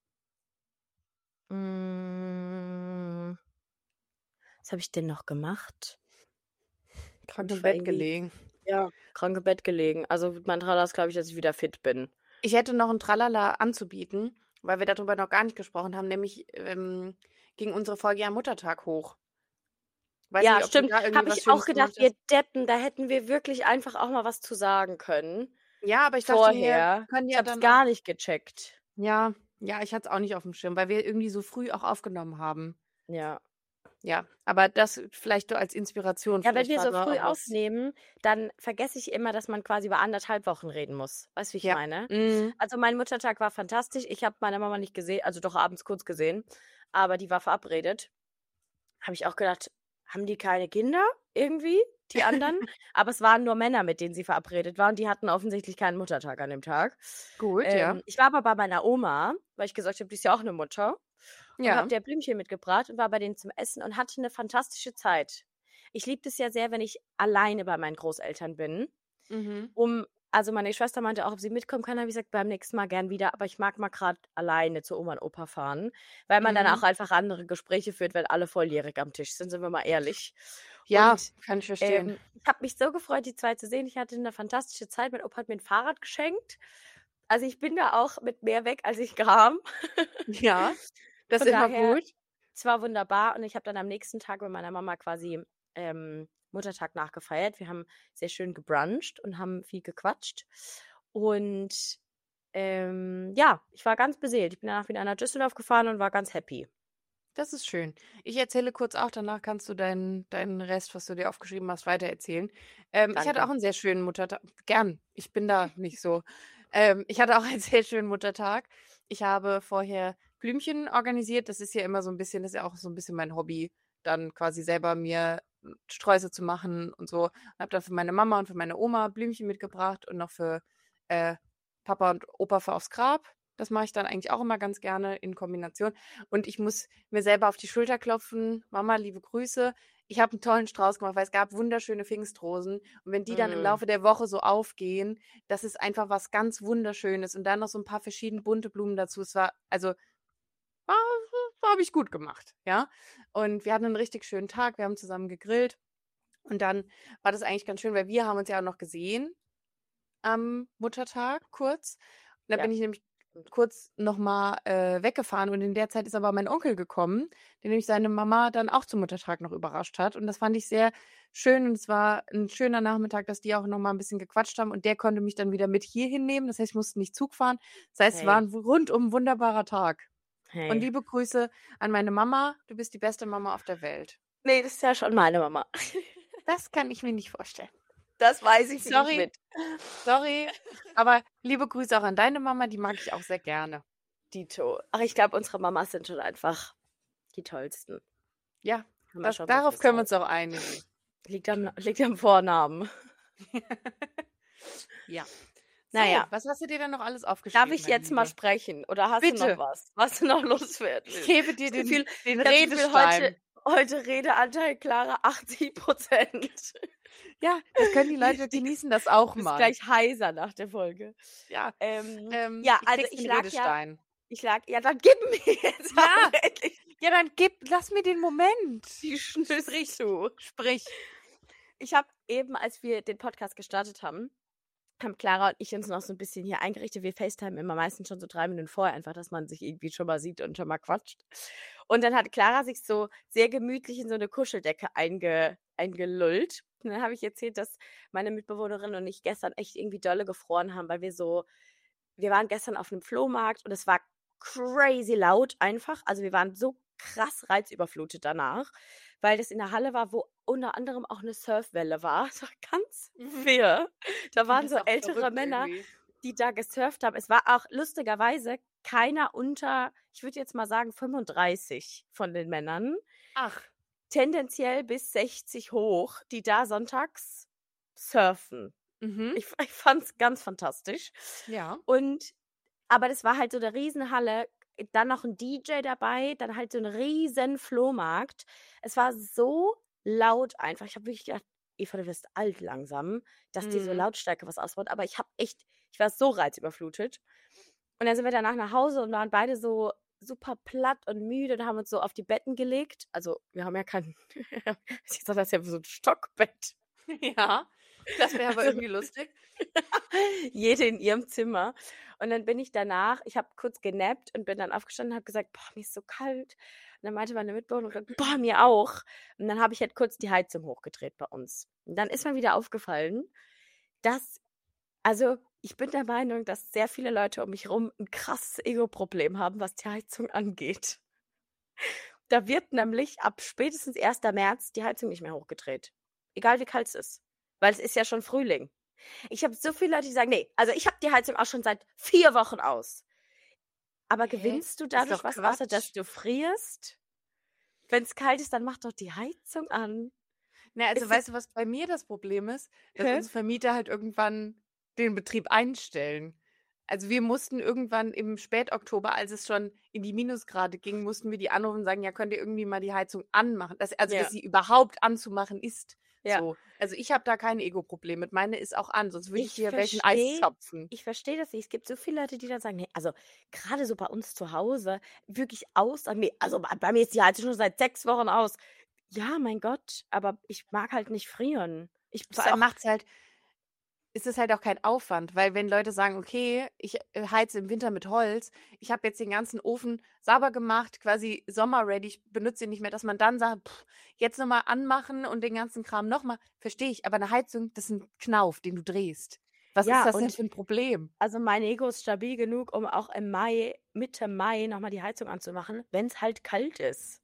Speaker 1: Was habe ich denn noch gemacht?
Speaker 2: Krank
Speaker 1: Ich
Speaker 2: im
Speaker 1: war
Speaker 2: Bett
Speaker 1: irgendwie
Speaker 2: gelegen.
Speaker 1: ja, krank im Bett gelegen. Also, mein Tralala ist, glaube ich, dass ich wieder fit bin.
Speaker 2: Ich hätte noch 'n Tralala anzubieten, weil wir darüber noch gar nicht gesprochen haben, nämlich, ging unsere Folge ja am Muttertag hoch. Weiß
Speaker 1: Ja,
Speaker 2: nicht, ob du
Speaker 1: stimmt.
Speaker 2: da irgendwie
Speaker 1: Habe
Speaker 2: was
Speaker 1: ich auch
Speaker 2: Schönes
Speaker 1: gedacht,
Speaker 2: gemacht
Speaker 1: wir
Speaker 2: hast?
Speaker 1: Deppen, da hätten wir wirklich einfach auch mal was zu sagen können
Speaker 2: Ja, aber ich dachte mir, wir
Speaker 1: vorher.
Speaker 2: können
Speaker 1: Ich
Speaker 2: ja
Speaker 1: habe es
Speaker 2: dann auch
Speaker 1: gar nicht gecheckt.
Speaker 2: ja, ja, ich hatte es auch nicht aufm Schirm, weil wir irgendwie so früh auch aufgenommen haben.
Speaker 1: Ja.
Speaker 2: Ja, aber das vielleicht so als Inspiration.
Speaker 1: Ja, wenn
Speaker 2: Vielleicht
Speaker 1: wir
Speaker 2: war
Speaker 1: so
Speaker 2: da
Speaker 1: früh
Speaker 2: auch was
Speaker 1: aufnehmen, dann vergesse ich immer, dass man quasi über 1,5 Wochen reden muss. Weißt du, wie ich
Speaker 2: ja.
Speaker 1: meine?
Speaker 2: Mhm.
Speaker 1: Also, mein Muttertag war fantastisch. Ich habe meine Mama nicht gesehen, also doch abends kurz gesehen, aber die war verabredet. Habe ich auch gedacht: „Haben die keine Kinder irgendwie, die anderen?" Aber es waren nur Männer, mit denen sie verabredet war und die hatten offensichtlich keinen Muttertag an dem Tag.
Speaker 2: Gut, ja.
Speaker 1: Ich war aber bei meiner Oma, weil ich gesagt habe, die ist ja auch 'ne Mutter und habe
Speaker 2: Ja.
Speaker 1: der Blümchen mitgebracht und war bei denen zum Essen und hatte 'ne fantastische Zeit. Ich liebe das ja sehr, wenn ich alleine bei meinen Großeltern bin,
Speaker 2: Mhm.
Speaker 1: also, meine Schwester meinte auch, ob sie mitkommen kann, habe ich gesagt: „Beim nächsten Mal gern wieder, aber ich mag mal grad alleine zu Oma und Opa fahren", weil man dann auch
Speaker 2: Mhm.
Speaker 1: einfach andere Gespräche führt, wenn alle volljährig am Tisch sind wir mal ehrlich.
Speaker 2: Ja,
Speaker 1: Und,
Speaker 2: kann ich verstehen.
Speaker 1: ich habe mich so gefreut, die 2 zu sehen. Ich hatte 'ne fantastische Zeit. Mein Opa hat mir 'n Fahrrad geschenkt. Also, ich bin da auch mit mehr weg, als ich kam.
Speaker 2: Ja, das ist
Speaker 1: Von
Speaker 2: immer
Speaker 1: daher,
Speaker 2: gut.
Speaker 1: es war wunderbar und ich habe dann am nächsten Tag mit meiner Mama quasi, Muttertag nachgefeiert. Wir haben sehr schön gebruncht und haben viel gequatscht. Und, ja, ich war ganz beseelt. Ich bin danach wieder nach Düsseldorf gefahren und war ganz happy.
Speaker 2: Das ist schön. Ich erzähle kurz auch, danach kannst du deinen Rest, was du dir aufgeschrieben hast, weitererzählen. Ich hatte
Speaker 1: Danke.
Speaker 2: auch einen sehr schönen Muttertag. Gern, ich bin da nicht so. Ich hatte auch einen sehr schönen Muttertag. Ich habe vorher Blümchen organisiert. Das ist ja immer so ein bisschen, das ist ja auch so ein bisschen mein Hobby, dann quasi selber mir Sträuße zu machen und so. Und habe dann für meine Mama und für meine Oma Blümchen mitgebracht und noch für äh, Papa und Opa für aufs Grab. Das mache ich dann eigentlich auch immer ganz gerne in Kombination. Und ich muss mir selber auf die Schulter klopfen. Mama, liebe Grüße. Ich habe einen tollen Strauß gemacht, weil es gab wunderschöne Pfingstrosen. Und wenn die dann im
Speaker 1: Mm.
Speaker 2: Laufe der Woche so aufgehen, das ist einfach was ganz Wunderschönes. Und dann noch so ein paar verschiedene bunte Blumen dazu. Es war, also, war, habe ich gut gemacht, ja. Und wir hatten einen richtig schönen Tag. Wir haben zusammen gegrillt. Und dann war das eigentlich ganz schön, weil wir haben uns ja auch noch gesehen am Muttertag kurz. Und da
Speaker 1: Ja,
Speaker 2: bin ich nämlich
Speaker 1: stimmt.
Speaker 2: kurz noch mal, weggefahren und in der Zeit ist aber mein Onkel gekommen, der nämlich seine Mama dann auch zum Muttertag noch überrascht hat und das fand ich sehr schön und es war ein schöner Nachmittag, dass die auch noch mal 'n bisschen gequatscht haben und der konnte mich dann wieder mit hierhin nehmen. Das heißt, ich musste nicht Zug fahren. Das heißt, es war
Speaker 1: Hey,
Speaker 2: 'n rundum wunderbarer Tag. Und
Speaker 1: hey.
Speaker 2: liebe Grüße an meine Mama. Du bist die beste Mama auf der Welt.
Speaker 1: Ne, das ist ja schon meine Mama.
Speaker 2: Das kann ich mir nicht vorstellen.
Speaker 1: Das weiß ich, fühle ich
Speaker 2: Sorry.
Speaker 1: mit.
Speaker 2: Sorry, aber liebe Grüße auch an deine Mama, die mag ich auch sehr gerne.
Speaker 1: Dito. Ach, ich glaube, unsere Mamas sind schon einfach die tollsten.
Speaker 2: Ja,
Speaker 1: Kann man
Speaker 2: das
Speaker 1: schon
Speaker 2: darauf
Speaker 1: wirklich
Speaker 2: können wir
Speaker 1: sagen.
Speaker 2: uns auch einigen.
Speaker 1: Liegt am Vornamen.
Speaker 2: Ja.
Speaker 1: Na
Speaker 2: So,
Speaker 1: ja,
Speaker 2: was hast du dir denn noch alles
Speaker 1: darf
Speaker 2: aufgeschrieben,
Speaker 1: ich
Speaker 2: meine
Speaker 1: jetzt mal
Speaker 2: Liebe?
Speaker 1: sprechen oder hast du noch
Speaker 2: Bitte,
Speaker 1: was du noch loswerden
Speaker 2: ich
Speaker 1: willst?
Speaker 2: gebe dir
Speaker 1: Das Gefühl
Speaker 2: den
Speaker 1: ich habe das Gefühl, heute
Speaker 2: Redestein.
Speaker 1: heute Redeanteil Clara 80%.
Speaker 2: Ja, das können die Leute genießen das auch
Speaker 1: Du bist
Speaker 2: mal.
Speaker 1: gleich heiser nach der Folge.
Speaker 2: Ja,
Speaker 1: Ja,
Speaker 2: ich
Speaker 1: also
Speaker 2: kriegst den Redestein.
Speaker 1: ja, dann gib mir jetzt
Speaker 2: Ja,
Speaker 1: auch endlich
Speaker 2: ja, dann lass mir den Moment.
Speaker 1: die Schnüssel zu.
Speaker 2: Sprich.
Speaker 1: Ich habe eben, als wir den Podcast gestartet haben Clara und ich uns noch so ein bisschen hier eingerichtet. Wir FaceTimen immer meistens schon so 3 Minuten vorher, einfach, dass man sich irgendwie schon mal sieht und schon mal quatscht. Und dann hat Clara sich so sehr gemütlich in so eine Kuscheldecke eingelullt. Und dann habe ich erzählt, dass meine Mitbewohnerin und ich gestern echt irgendwie dolle gefroren haben, weil wir waren gestern auf einem Flohmarkt und es war crazy laut einfach. Also, wir waren so krass reizüberflutet danach, weil das in der Halle war, wo unter anderem auch eine Surfwelle war. Es war ganz
Speaker 2: Mhm.
Speaker 1: wirr. Da
Speaker 2: Das
Speaker 1: waren
Speaker 2: ist
Speaker 1: so
Speaker 2: auch
Speaker 1: ältere
Speaker 2: verrückt
Speaker 1: Männer,
Speaker 2: irgendwie.
Speaker 1: die da gesurft haben. Es war auch lustigerweise keiner unter, ich würde jetzt mal sagen, 35 von den Männern,
Speaker 2: Ach,
Speaker 1: tendenziell bis 60 hoch, die da sonntags surfen.
Speaker 2: mhm,
Speaker 1: Ich fand es ganz fantastisch.
Speaker 2: ja.
Speaker 1: Aber das war halt so 'ne Riesenhalle, dann noch 'n DJ dabei, dann halt so 'n riesen Flohmarkt. Es war so laut einfach. Ich habe wirklich gedacht: „Eva, du wirst alt langsam, dass die so
Speaker 2: Mhm.
Speaker 1: Lautstärke was ausbaut." Aber ich war so reizüberflutet. Und dann sind wir danach nach Hause und waren beide so super platt und müde und haben uns so auf die Betten gelegt. Also, wir haben ja kein ich sage das ja wie so 'n Stockbett.
Speaker 2: Ja, das wäre aber
Speaker 1: Also
Speaker 2: irgendwie lustig.
Speaker 1: jede in ihrem Zimmer. Und dann bin ich habe kurz genappt und bin dann aufgestanden und habe gesagt: „Boah, mir ist so kalt." Und dann meinte meine Mitbewohnerin: „Boah, mir auch." Und dann habe ich halt kurz die Heizung hochgedreht bei uns. Und dann ist mir wieder aufgefallen, dass also, ich bin der Meinung, dass sehr viele Leute um mich herum 'n krasses Ego-Problem haben, was die Heizung angeht. Da wird nämlich ab spätestens 1. März die Heizung nicht mehr hochgedreht. Egal wie kalt es ist, weil es ist ja schon Frühling. Ich habe so viele Leute, die sagen: „Ne, also ich habe die Heizung auch schon seit 4 Wochen aus." Aber
Speaker 2: Hä?
Speaker 1: gewinnst du
Speaker 2: Ist
Speaker 1: dadurch
Speaker 2: doch
Speaker 1: was, außer dass
Speaker 2: Quatsch.
Speaker 1: du frierst? Wenn's kalt ist, dann mach doch die Heizung an.
Speaker 2: Na, also
Speaker 1: Ist es
Speaker 2: weißt du, was bei mir das Problem ist? Dass
Speaker 1: hä?
Speaker 2: unsere Vermieter halt irgendwann den Betrieb einstellen. Also wir mussten irgendwann im Spätoktober, als es schon in die Minusgrade ging, mussten wir die anrufen und sagen, ja, könnt ihr irgendwie mal die Heizung anmachen? Dass
Speaker 1: Ja,
Speaker 2: sie überhaupt anzumachen ist.
Speaker 1: ja.
Speaker 2: So. Also ich habe da kein Ego-Problem mit. Meine ist auch an, sonst würde ich
Speaker 1: Ich
Speaker 2: dir welchen Eis
Speaker 1: verstehe
Speaker 2: zapfen.
Speaker 1: ich verstehe das nicht. Es gibt so viele Leute, die dann sagen: „Ne", also grade so bei uns zu Hause, wirklich aussagen: „Ne, also bei mir ist die Heizung schon seit 6 Wochen aus." Ja, mein Gott, aber ich mag halt nicht frieren. Ich
Speaker 2: Vor
Speaker 1: ist
Speaker 2: allem
Speaker 1: auch
Speaker 2: ist es halt auch kein Aufwand, weil wenn Leute sagen: „Okay, ich, heize im Winter mit Holz. Ich habe jetzt den ganzen Ofen sauber gemacht, quasi sommerready, ich benutze ihn nicht mehr", dass man dann sagt: „Jetzt noch mal anmachen und den ganzen Kram noch mal", verstehe ich, aber 'ne Heizung, das ist 'n Knauf, den du drehst. Was ist
Speaker 1: ja,
Speaker 2: das denn
Speaker 1: und
Speaker 2: für 'n Problem?
Speaker 1: also mein Ego ist stabil genug, um auch im Mai Mitte Mai noch mal die Heizung anzumachen, wenn's halt kalt ist.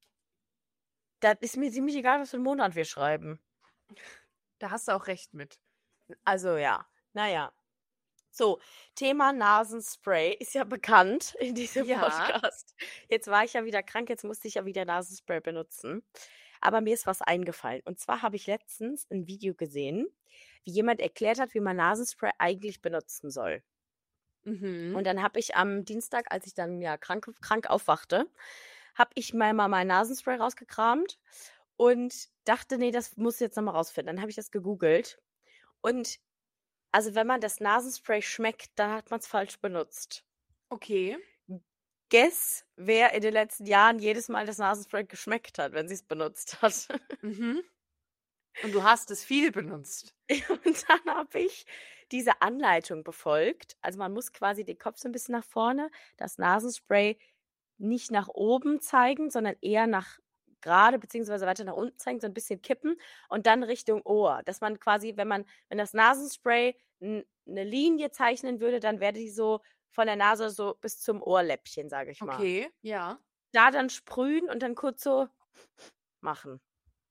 Speaker 1: Da ist mir ziemlich egal, was für 'n Monat wir schreiben.
Speaker 2: Da hast du auch recht mit.
Speaker 1: Also ja, na ja. So, Thema Nasenspray ist ja bekannt in diesem
Speaker 2: Ja,
Speaker 1: Podcast. Jetzt war ich ja wieder krank, jetzt musste ich ja wieder Nasenspray benutzen. Aber mir ist was eingefallen. Und zwar habe ich letztens ein Video gesehen, wie jemand erklärt hat, wie man Nasenspray eigentlich benutzen soll.
Speaker 2: mhm.
Speaker 1: Und dann habe ich am Dienstag, als ich dann ja krank aufwachte, habe ich mal mein Nasenspray rausgekramt und dachte: „Nee, das muss ich jetzt noch mal rausfinden." Dann habe ich das gegoogelt und also, wenn man das Nasenspray schmeckt, dann hat man es falsch benutzt.
Speaker 2: Okay.
Speaker 1: Guess, wer in den letzten Jahren jedes Mal das Nasenspray geschmeckt hat, wenn sie es benutzt hat.
Speaker 2: Mhm. Und du hast es viel benutzt.
Speaker 1: Und dann habe ich diese Anleitung befolgt. Also, man muss quasi den Kopf so ein bisschen nach vorne, das Nasenspray nicht nach oben zeigen, sondern eher nach gerade beziehungsweise weiter nach unten zeigen, so ein bisschen kippen und dann Richtung Ohr. Dass man quasi, wenn das Nasenspray 'ne Linie zeichnen würde, dann wäre die so von der Nase so bis zum Ohrläppchen, sage ich mal.
Speaker 2: Okay, ja.
Speaker 1: Da dann sprühen und dann kurz so machen.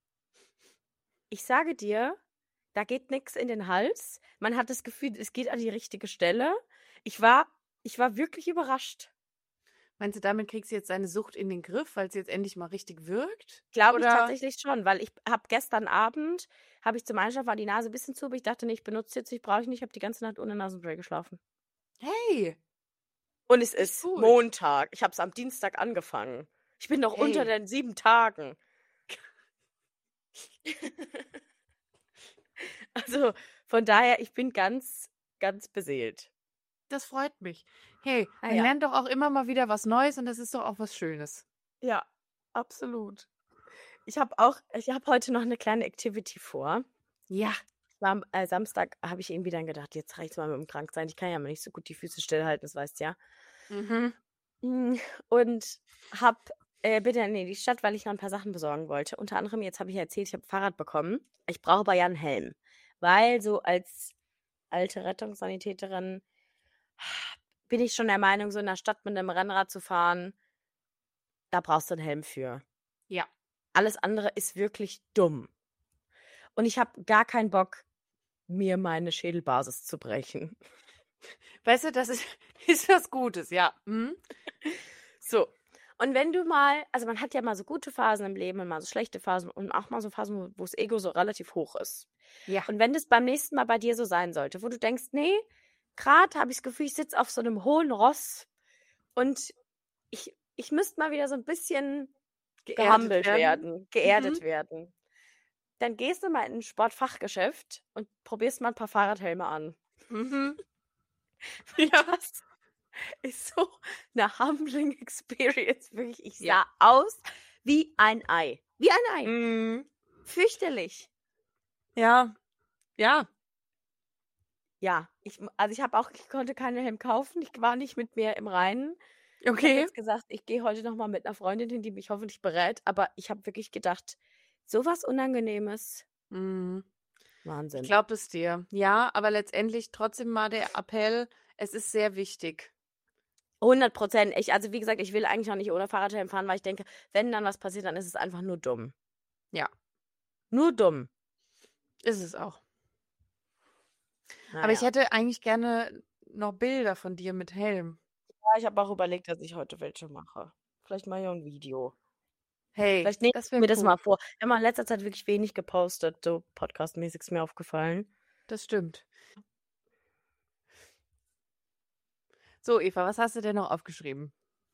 Speaker 1: Ich sage dir, da geht nix in den Hals. Man hat das Gefühl, es geht an die richtige Stelle. Ich war ich war wirklich überrascht.
Speaker 2: Meinst du, damit kriegst du jetzt deine Sucht in den Griff, weil's jetzt endlich mal richtig wirkt?
Speaker 1: Glaube ich
Speaker 2: Oder
Speaker 1: tatsächlich schon, weil ich habe gestern Abend habe ich zum Einschlafen war die Nase bisschen zu, aber ich dachte: „Ne, ich benutze jetzt nicht, brauche ich nicht." Habe die ganze Nacht ohne Nasenspray geschlafen.
Speaker 2: hey,
Speaker 1: Und es
Speaker 2: richtig
Speaker 1: ist
Speaker 2: gut.
Speaker 1: Montag. Ich habe es am Dienstag angefangen. Ich bin noch unter
Speaker 2: Hey,
Speaker 1: den 7 Tagen. Also, von daher, ich bin ganz beseelt.
Speaker 2: das freut mich. Hey,
Speaker 1: Ah
Speaker 2: man
Speaker 1: ja.
Speaker 2: lernt doch auch immer mal wieder was Neues und das ist doch auch was Schönes.
Speaker 1: Ja, absolut. Ich habe heute noch 'ne kleine Activity vor.
Speaker 2: Ja.
Speaker 1: Am, Samstag habe ich irgendwie dann gedacht: „Jetzt reicht's mal mit'm Kranksein." Ich kann ja mal nicht so gut die Füße stillhalten, das weißt du ja.
Speaker 2: Mhm.
Speaker 1: Und habe bin dann in die Stadt, weil ich noch 'n paar Sachen besorgen wollte. Unter anderem, jetzt habe ich ja erzählt, ich habe 'n Fahrrad bekommen. Ich brauche aber ja 'n Helm, weil so als alte Rettungssanitäterin bin ich schon der Meinung, so in der Stadt mit 'nem Rennrad zu fahren, da brauchst du 'n Helm für.
Speaker 2: Ja.
Speaker 1: Alles andere ist wirklich dumm. Und ich habe gar keinen Bock, mir meine Schädelbasis zu brechen.
Speaker 2: Weißt du, das ist was Gutes, ja.
Speaker 1: So. Und wenn du mal, also man hat ja mal so gute Phasen im Leben und mal so schlechte Phasen und auch mal so Phasen, wo das Ego so relativ hoch ist.
Speaker 2: Ja.
Speaker 1: Und wenn das beim nächsten Mal bei dir so sein sollte, wo du denkst, nee, gerade habe ich das Gefühl, ich sitze auf so einem hohen Ross und ich müsste mal wieder so ein bisschen geerdet werden. Dann gehst du mal in ein Sportfachgeschäft und probierst mal ein paar Fahrradhelme an.
Speaker 2: Ja.
Speaker 1: Das ist so eine humbling Experience. Wirklich, ich
Speaker 2: Ja.
Speaker 1: sah aus wie ein Ei. Wie ein Ei. Fürchterlich.
Speaker 2: Ja. Ja.
Speaker 1: Ja, ich konnte keinen Helm kaufen. Ich war nicht mit mir im Reinen. Ich habe
Speaker 2: Okay.
Speaker 1: jetzt gesagt, ich gehe heute noch mal mit einer Freundin hin, die mich hoffentlich berät. Aber ich habe wirklich gedacht, sowas Unangenehmes.
Speaker 2: Ich
Speaker 1: Wahnsinn.
Speaker 2: glaube es dir. Ja, aber letztendlich trotzdem mal der Appell, es ist sehr wichtig.
Speaker 1: 100%. Also wie gesagt, ich will eigentlich auch nicht ohne Fahrradhelm fahren, weil ich denke, wenn dann was passiert, dann ist es einfach nur dumm.
Speaker 2: Ja.
Speaker 1: Nur dumm.
Speaker 2: Ist es auch.
Speaker 1: Naja.
Speaker 2: Aber ich hätte eigentlich gerne noch Bilder von dir mit Helm.
Speaker 1: Ja, ich habe auch überlegt, dass ich heute welche mache. Vielleicht mal ja ein Video.
Speaker 2: Hey,
Speaker 1: Vielleicht nehme
Speaker 2: das
Speaker 1: ich
Speaker 2: wäre
Speaker 1: mir das
Speaker 2: cool.
Speaker 1: mal vor. Wir haben in letzter Zeit wirklich wenig gepostet, so podcastmäßig ist mir aufgefallen.
Speaker 2: Das stimmt. So, Eva, was hast du denn noch aufgeschrieben?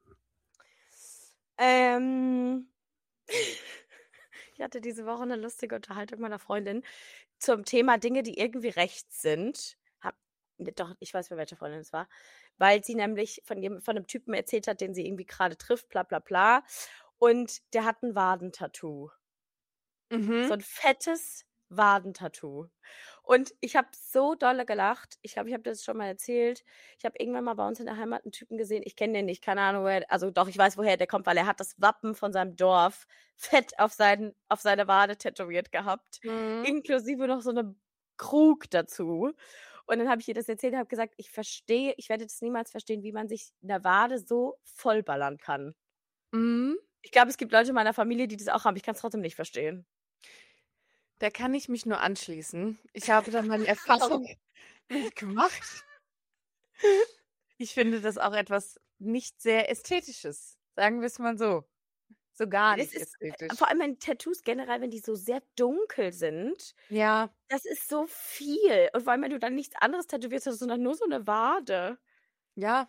Speaker 1: Ich hatte diese Woche eine lustige Unterhaltung mit meiner Freundin zum Thema Dinge, die irgendwie rechts sind. Doch, ich weiß, für welche Freundin es war. Weil sie nämlich von einem Typen erzählt hat, den sie irgendwie gerade trifft, bla bla bla. Und der hat ein Wadentattoo. So ein fettes Wadentattoo. Und ich habe so dolle gelacht. Ich glaube, ich habe das schon mal erzählt. Ich habe irgendwann mal bei uns in der Heimat einen Typen gesehen. Ich kenne den nicht, keine Ahnung, woher. Also doch, ich weiß, woher der kommt, weil er hat das Wappen von seinem Dorf fett auf seine Wade tätowiert gehabt. Inklusive noch so einem Krug dazu. Und dann habe ich ihr das erzählt und habe gesagt, ich werde das niemals verstehen, wie man sich eine Wade so vollballern kann. Ich glaube, es gibt Leute in meiner Familie, die das auch haben. Ich kann es trotzdem nicht verstehen.
Speaker 2: Da kann ich mich nur anschließen. Ich habe da meine Erfahrung mitgemacht. Ich finde das auch etwas nicht sehr Ästhetisches. Sagen wir es mal so. So gar nicht ästhetisch.
Speaker 1: Vor allem wenn Tattoos generell, wenn die so sehr dunkel sind,
Speaker 2: Ja.
Speaker 1: das ist so viel. Und vor allem, wenn du dann nichts anderes tätowierst hast, sondern nur so eine Wade.
Speaker 2: Ja.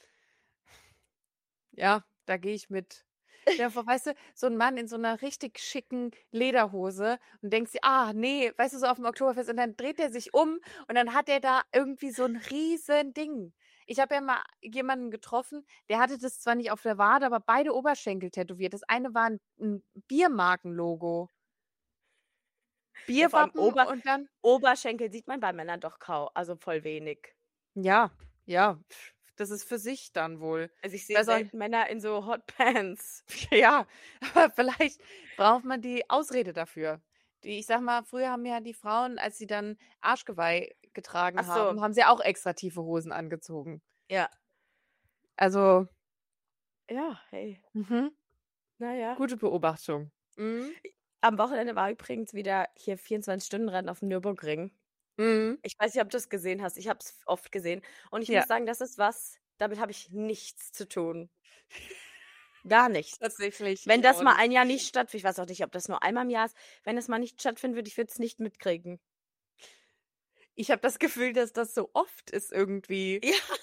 Speaker 2: Ja, da gehe ich mit. Ja, weißt du, so ein Mann in so einer richtig schicken Lederhose und denkst dir, nee, weißt du, so auf dem Oktoberfest und dann dreht er sich um und dann hat er da irgendwie so ein riesen Ding. Ich habe ja mal jemanden getroffen, der hatte das zwar nicht auf der Wade, aber beide Oberschenkel tätowiert. Das eine war ein Biermarkenlogo.
Speaker 1: Ja, vor allem
Speaker 2: Bierwappen und dann.
Speaker 1: Oberschenkel sieht man bei Männern doch kaum, also voll wenig.
Speaker 2: Ja, das ist für sich dann wohl.
Speaker 1: Also ich sehe selten Männer in so Hotpants.
Speaker 2: Ja, aber vielleicht braucht man die Ausrede dafür. Ich sag mal, früher haben ja die Frauen, als sie dann Arschgeweih getragen haben, haben sie auch extra tiefe Hosen angezogen.
Speaker 1: Ja.
Speaker 2: Also.
Speaker 1: Ja, hey. Naja.
Speaker 2: Gute Beobachtung.
Speaker 1: Am Wochenende war übrigens wieder hier 24-Stunden-Rennen auf dem Nürburgring. Ich weiß nicht, ob du es gesehen hast. Ich habe es oft gesehen. Und ich muss sagen, das ist was, damit habe ich nichts zu tun. Gar nichts.
Speaker 2: Tatsächlich.
Speaker 1: Wenn das mal ein Jahr nicht stattfindet, ich weiß auch nicht, ob das nur einmal im Jahr ist, wenn es mal nicht stattfinden würde, ich würde es nicht mitkriegen.
Speaker 2: Ich habe das Gefühl, dass das so oft ist irgendwie.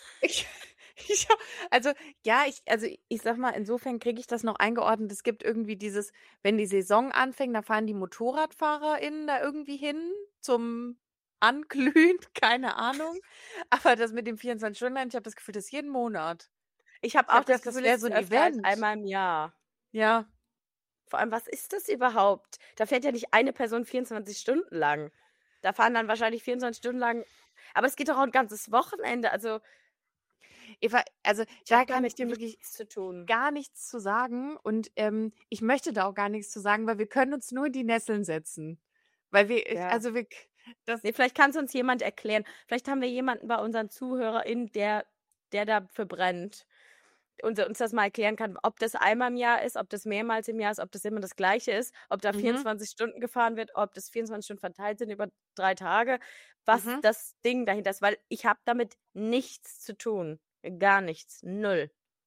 Speaker 1: Ja.
Speaker 2: Ich sag mal, insofern kriege ich das noch eingeordnet. Es gibt irgendwie dieses, wenn die Saison anfängt, da fahren die MotorradfahrerInnen da irgendwie hin zum Anglühen, keine Ahnung. Aber das mit dem 24-Stunden-Rennen, ich habe das Gefühl, das ist jeden Monat.
Speaker 1: Ich habe auch das
Speaker 2: das
Speaker 1: Gefühl,
Speaker 2: wäre
Speaker 1: es
Speaker 2: so
Speaker 1: ist
Speaker 2: ein
Speaker 1: öfter als
Speaker 2: Event.
Speaker 1: einmal im Jahr.
Speaker 2: Ja.
Speaker 1: Vor allem, was ist das überhaupt? Da fährt ja nicht eine Person 24 Stunden lang. Da fahren dann wahrscheinlich 24 Stunden lang. Aber es geht doch auch ein ganzes Wochenende. Also,
Speaker 2: Eva, also da kann ich dir wirklich
Speaker 1: nichts zu tun.
Speaker 2: gar nichts zu sagen. Und ich möchte da auch gar nichts zu sagen, weil wir können uns nur in die Nesseln setzen. Weil wir,
Speaker 1: nee, vielleicht kann es uns jemand erklären. Vielleicht haben wir jemanden bei unseren ZuhörerInnen, der dafür brennt. uns das mal erklären kann, ob das einmal im Jahr ist, ob das mehrmals im Jahr ist, ob das immer das Gleiche ist, ob da 24 Stunden gefahren wird, ob das 24 Stunden verteilt sind über 3 Tage, was das Ding dahinter ist, weil ich habe damit nichts zu tun. Gar nichts. 0.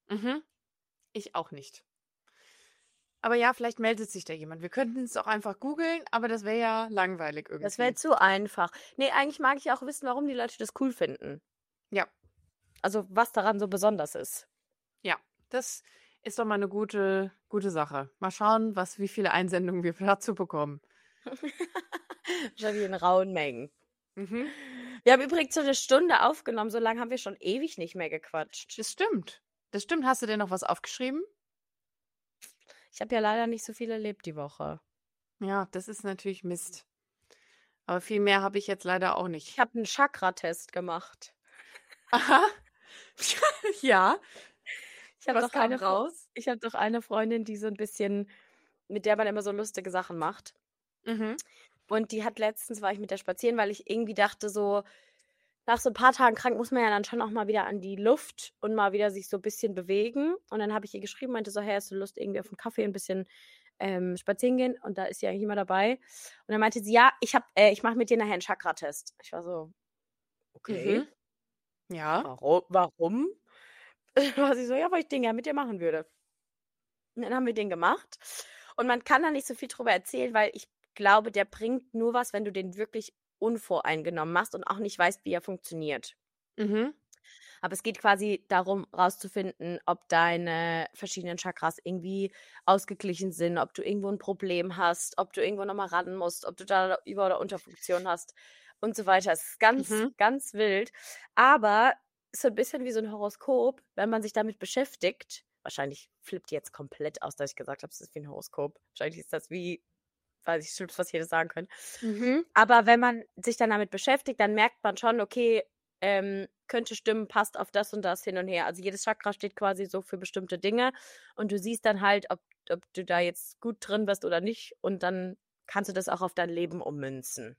Speaker 2: Ich auch nicht. Aber ja, vielleicht meldet sich da jemand. Wir könnten es auch einfach googeln, aber das wäre ja langweilig irgendwie.
Speaker 1: Das wäre zu einfach. Nee, eigentlich mag ich auch wissen, warum die Leute das cool finden.
Speaker 2: Ja.
Speaker 1: Also, was daran so besonders ist.
Speaker 2: Ja, das ist doch mal eine gute Sache. Mal schauen, wie viele Einsendungen wir dazu bekommen.
Speaker 1: Wahrscheinlich in rauen Mengen.
Speaker 2: Mhm.
Speaker 1: Wir haben übrigens so eine Stunde aufgenommen, so lange haben wir schon ewig nicht mehr gequatscht.
Speaker 2: Das stimmt. Hast du denn noch was aufgeschrieben?
Speaker 1: Ich habe ja leider nicht so viel erlebt die Woche.
Speaker 2: Ja, das ist natürlich Mist. Aber viel mehr habe ich jetzt leider auch nicht.
Speaker 1: Ich habe einen Chakra-Test gemacht.
Speaker 2: Aha. Ja.
Speaker 1: Ich habe
Speaker 2: Was kam raus?
Speaker 1: Ich habe doch eine Freundin, die so ein bisschen, mit der man immer so lustige Sachen macht. Und die hat letztens, war ich mit der spazieren, weil ich irgendwie dachte so, nach so ein paar Tagen krank muss man ja dann schon auch mal wieder an die Luft und mal wieder sich so ein bisschen bewegen. Und dann habe ich ihr geschrieben, meinte so, hey, hast du Lust irgendwie auf einen Kaffee, ein bisschen spazieren gehen? Und da ist sie eigentlich immer dabei. Und dann meinte sie, ja, ich mache mit dir nachher einen Chakra-Test. Ich war so, okay.
Speaker 2: Ja.
Speaker 1: Warum? War sie so, ja, weil ich den ja mit dir machen würde. Und dann haben wir den gemacht. Und man kann da nicht so viel drüber erzählen, weil ich glaube, der bringt nur was, wenn du den wirklich unvoreingenommen machst und auch nicht weißt, wie er funktioniert. Aber es geht quasi darum, rauszufinden, ob deine verschiedenen Chakras irgendwie ausgeglichen sind, ob du irgendwo ein Problem hast, ob du irgendwo nochmal ran musst, ob du da Über- oder Unterfunktion hast und so weiter. Es ist ganz, ganz wild. Aber so ein bisschen wie so ein Horoskop, wenn man sich damit beschäftigt. Wahrscheinlich flippt die jetzt komplett aus, dass ich gesagt habe, es ist wie ein Horoskop. Wahrscheinlich ist das wie, weiß ich, Schlimmste, was jeder sagen können. Aber wenn man sich dann damit beschäftigt, dann merkt man schon, okay, könnte stimmen, passt auf das und das hin und her. Also jedes Chakra steht quasi so für bestimmte Dinge und du siehst dann halt, ob du da jetzt gut drin bist oder nicht und dann kannst du das auch auf dein Leben ummünzen.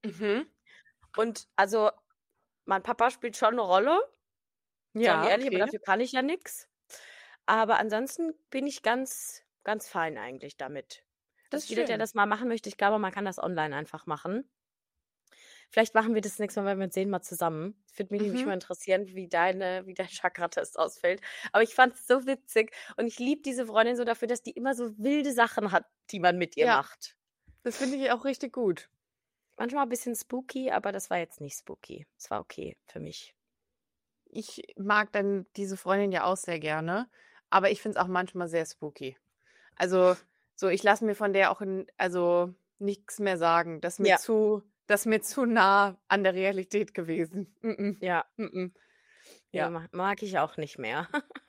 Speaker 1: Und also mein Papa spielt schon eine Rolle, sage ich ehrlich, aber dafür kann ich ja nichts. Aber ansonsten bin ich ganz, ganz fein eigentlich damit.
Speaker 2: Das ist
Speaker 1: jeder, der das mal machen möchte, ich glaube, man kann das online einfach machen. Vielleicht machen wir das nächste Mal, wenn wir uns sehen, mal zusammen. Würde mich nämlich mal interessieren, wie dein Chakra-Test ausfällt. Aber ich fand es so witzig und ich liebe diese Freundin so dafür, dass die immer so wilde Sachen hat, die man mit ihr macht.
Speaker 2: Das finde ich auch richtig gut.
Speaker 1: Manchmal ein bisschen spooky, aber das war jetzt nicht spooky. Es war okay für mich.
Speaker 2: Ich mag dann diese Freundin ja auch sehr gerne, aber ich finde es auch manchmal sehr spooky. Also, so, ich lasse mir von der auch nichts mehr sagen. Das ist mir zu nah an der Realität gewesen.
Speaker 1: Ja.
Speaker 2: Ja.
Speaker 1: Nee, mag ich auch nicht mehr.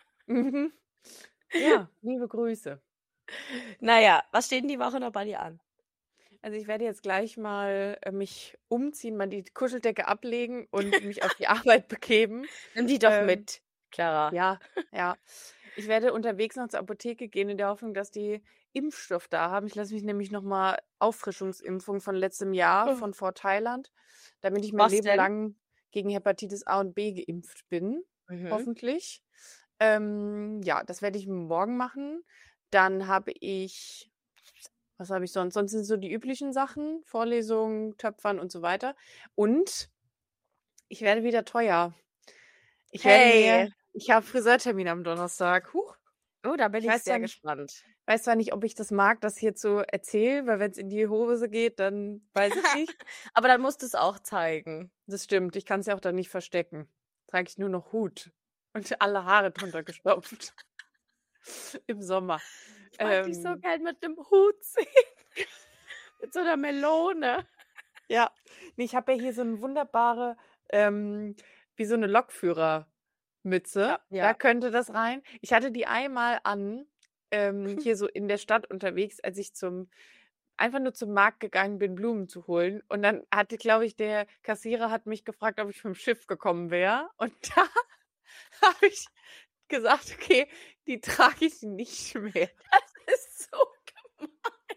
Speaker 2: Ja, liebe Grüße.
Speaker 1: Naja, was steht denn die Woche noch bei dir an?
Speaker 2: Also ich werde jetzt gleich mal mich umziehen, mal die Kuscheldecke ablegen und mich auf die Arbeit begeben.
Speaker 1: Nimm die doch mit, Clara.
Speaker 2: Ja. Ich werde unterwegs noch zur Apotheke gehen in der Hoffnung, dass die Impfstoff da haben. Ich lasse mich nämlich nochmal Auffrischungsimpfung von letztem Jahr vor Thailand, damit ich mein Leben lang gegen Hepatitis A und B geimpft bin, hoffentlich. Ja, das werde ich morgen machen. Dann habe ich, was habe ich sonst? Sonst sind so die üblichen Sachen, Vorlesungen, Töpfern und so weiter. Und ich werde wieder teuer. Ich habe Friseurtermin am Donnerstag. Huch.
Speaker 1: Oh, da bin ich sehr gespannt.
Speaker 2: Ich weiß zwar nicht, ob ich das mag, das hier zu erzählen, weil wenn es in die Hose geht, dann weiß ich nicht.
Speaker 1: Aber dann musst du es auch zeigen.
Speaker 2: Das stimmt, ich kann es ja auch dann nicht verstecken. Trage ich nur noch Hut und alle Haare drunter gestopft. Im Sommer.
Speaker 1: Ich mag dich so gern mit dem Hut sehen. Mit so einer Melone.
Speaker 2: Ja, nee, ich habe ja hier so eine wunderbare, wie so eine Lokführermütze.
Speaker 1: Ja.
Speaker 2: Da könnte das rein. Ich hatte die einmal an, hier so in der Stadt unterwegs, als ich einfach nur zum Markt gegangen bin, Blumen zu holen. Und dann hatte, glaube ich, der Kassierer hat mich gefragt, ob ich vom Schiff gekommen wäre. Und da habe ich gesagt, okay, die trage ich nicht mehr.
Speaker 1: Das ist so gemein.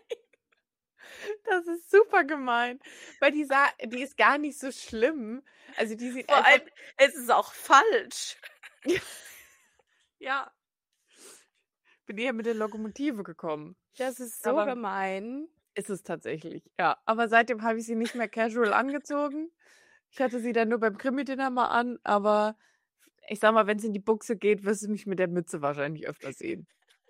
Speaker 2: Das ist super gemein, weil die ist gar nicht so schlimm. Also die sieht
Speaker 1: Vor allem, es ist auch falsch.
Speaker 2: Ja. bin eher mit der Lokomotive gekommen.
Speaker 1: Das ist so
Speaker 2: Aber
Speaker 1: gemein.
Speaker 2: ist es tatsächlich, ja. Aber seitdem habe ich sie nicht mehr casual angezogen. Ich hatte sie dann nur beim Krimi-Dinner mal an, aber ich sag mal, wenn es in die Buchse geht, wirst du mich mit der Mütze wahrscheinlich öfter sehen.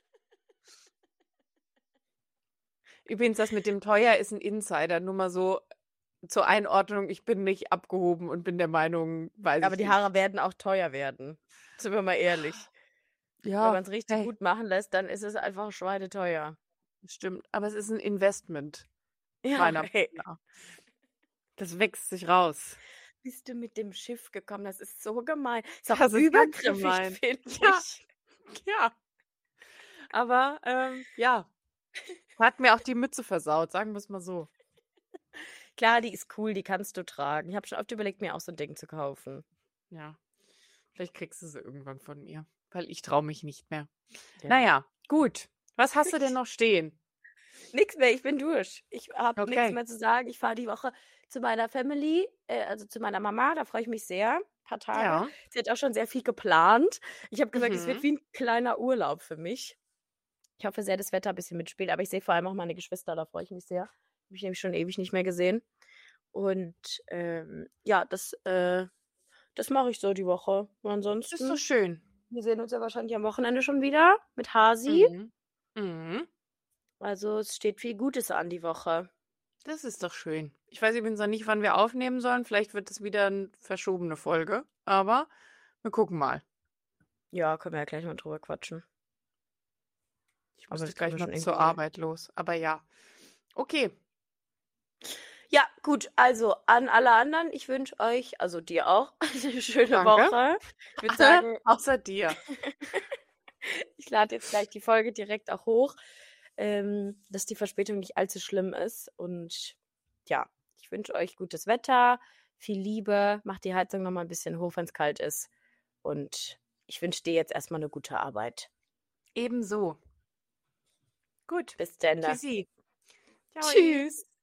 Speaker 2: Übrigens, das mit dem teuer ist ein Insider, nur mal so zur Einordnung. Ich bin nicht abgehoben und bin der Meinung, weiß
Speaker 1: Aber
Speaker 2: ich
Speaker 1: die
Speaker 2: nicht.
Speaker 1: Haare werden auch teuer werden. Sind wir mal ehrlich. Wenn
Speaker 2: Ja,
Speaker 1: man es richtig
Speaker 2: hey,
Speaker 1: gut machen lässt, dann ist es einfach schweineteuer.
Speaker 2: stimmt. Aber es ist ein Investment,
Speaker 1: Ja,
Speaker 2: meiner
Speaker 1: hey.
Speaker 2: Meinung nach. Das wächst sich raus.
Speaker 1: Bist du mit dem Schiff gekommen? Das ist so gemein. Ist auch
Speaker 2: Das ist ganz
Speaker 1: übergriffig,
Speaker 2: gemein.
Speaker 1: finde
Speaker 2: Ja.
Speaker 1: ich.
Speaker 2: Ja. Aber ja, hat mir auch die Mütze versaut, sagen wir es mal so.
Speaker 1: Klar, die ist cool, die kannst du tragen. Ich habe schon oft überlegt, mir auch so ein Ding zu kaufen.
Speaker 2: Ja, vielleicht kriegst du sie irgendwann von mir, weil ich traue mich nicht mehr.
Speaker 1: Ja.
Speaker 2: Naja, gut. Was hast du denn noch stehen?
Speaker 1: Nix mehr, ich bin durch. Ich habe nichts
Speaker 2: Okay.
Speaker 1: mehr zu sagen. Ich fahre die Woche zu meiner Family, also zu meiner Mama. Da freue ich mich sehr. Ein paar Tage.
Speaker 2: Ja.
Speaker 1: Sie hat auch schon sehr viel geplant. Ich habe gesagt, es wird
Speaker 2: Mhm.
Speaker 1: wie ein kleiner Urlaub für mich. Ich hoffe sehr, das Wetter ein bisschen mitspielt. Aber ich sehe vor allem auch meine Geschwister, da freue ich mich sehr. Habe ich nämlich schon ewig nicht mehr gesehen. Und ja, das mache ich so die Woche. Und
Speaker 2: Das ist doch
Speaker 1: ansonsten,
Speaker 2: schön.
Speaker 1: wir sehen uns ja wahrscheinlich am Wochenende schon wieder mit Hasi.
Speaker 2: Mhm. Mhm.
Speaker 1: Also es steht viel Gutes an die Woche.
Speaker 2: Das ist doch schön. Ich weiß übrigens noch nicht, wann wir aufnehmen sollen. Vielleicht wird es wieder eine verschobene Folge. Aber wir gucken mal.
Speaker 1: Ja, können wir ja gleich mal drüber quatschen.
Speaker 2: Ich
Speaker 1: Aber
Speaker 2: musste
Speaker 1: das kriegen
Speaker 2: gleich
Speaker 1: wir schon
Speaker 2: noch zur
Speaker 1: irgendwie hin.
Speaker 2: Arbeit los. Aber ja. Okay.
Speaker 1: Ja, gut, also an alle anderen, ich wünsche euch, also dir auch, eine schöne
Speaker 2: Danke.
Speaker 1: Woche. Ich würde sagen,
Speaker 2: Außer dir.
Speaker 1: ich lade jetzt gleich die Folge direkt auch hoch, dass die Verspätung nicht allzu schlimm ist. Und ja, ich wünsche euch gutes Wetter, viel Liebe, macht die Heizung nochmal ein bisschen hoch, wenn es kalt ist. Und ich wünsche dir jetzt erstmal eine gute Arbeit.
Speaker 2: Ebenso. Gut.
Speaker 1: Bis dann.
Speaker 2: Tschüssi. Ciao.
Speaker 1: Tschüss.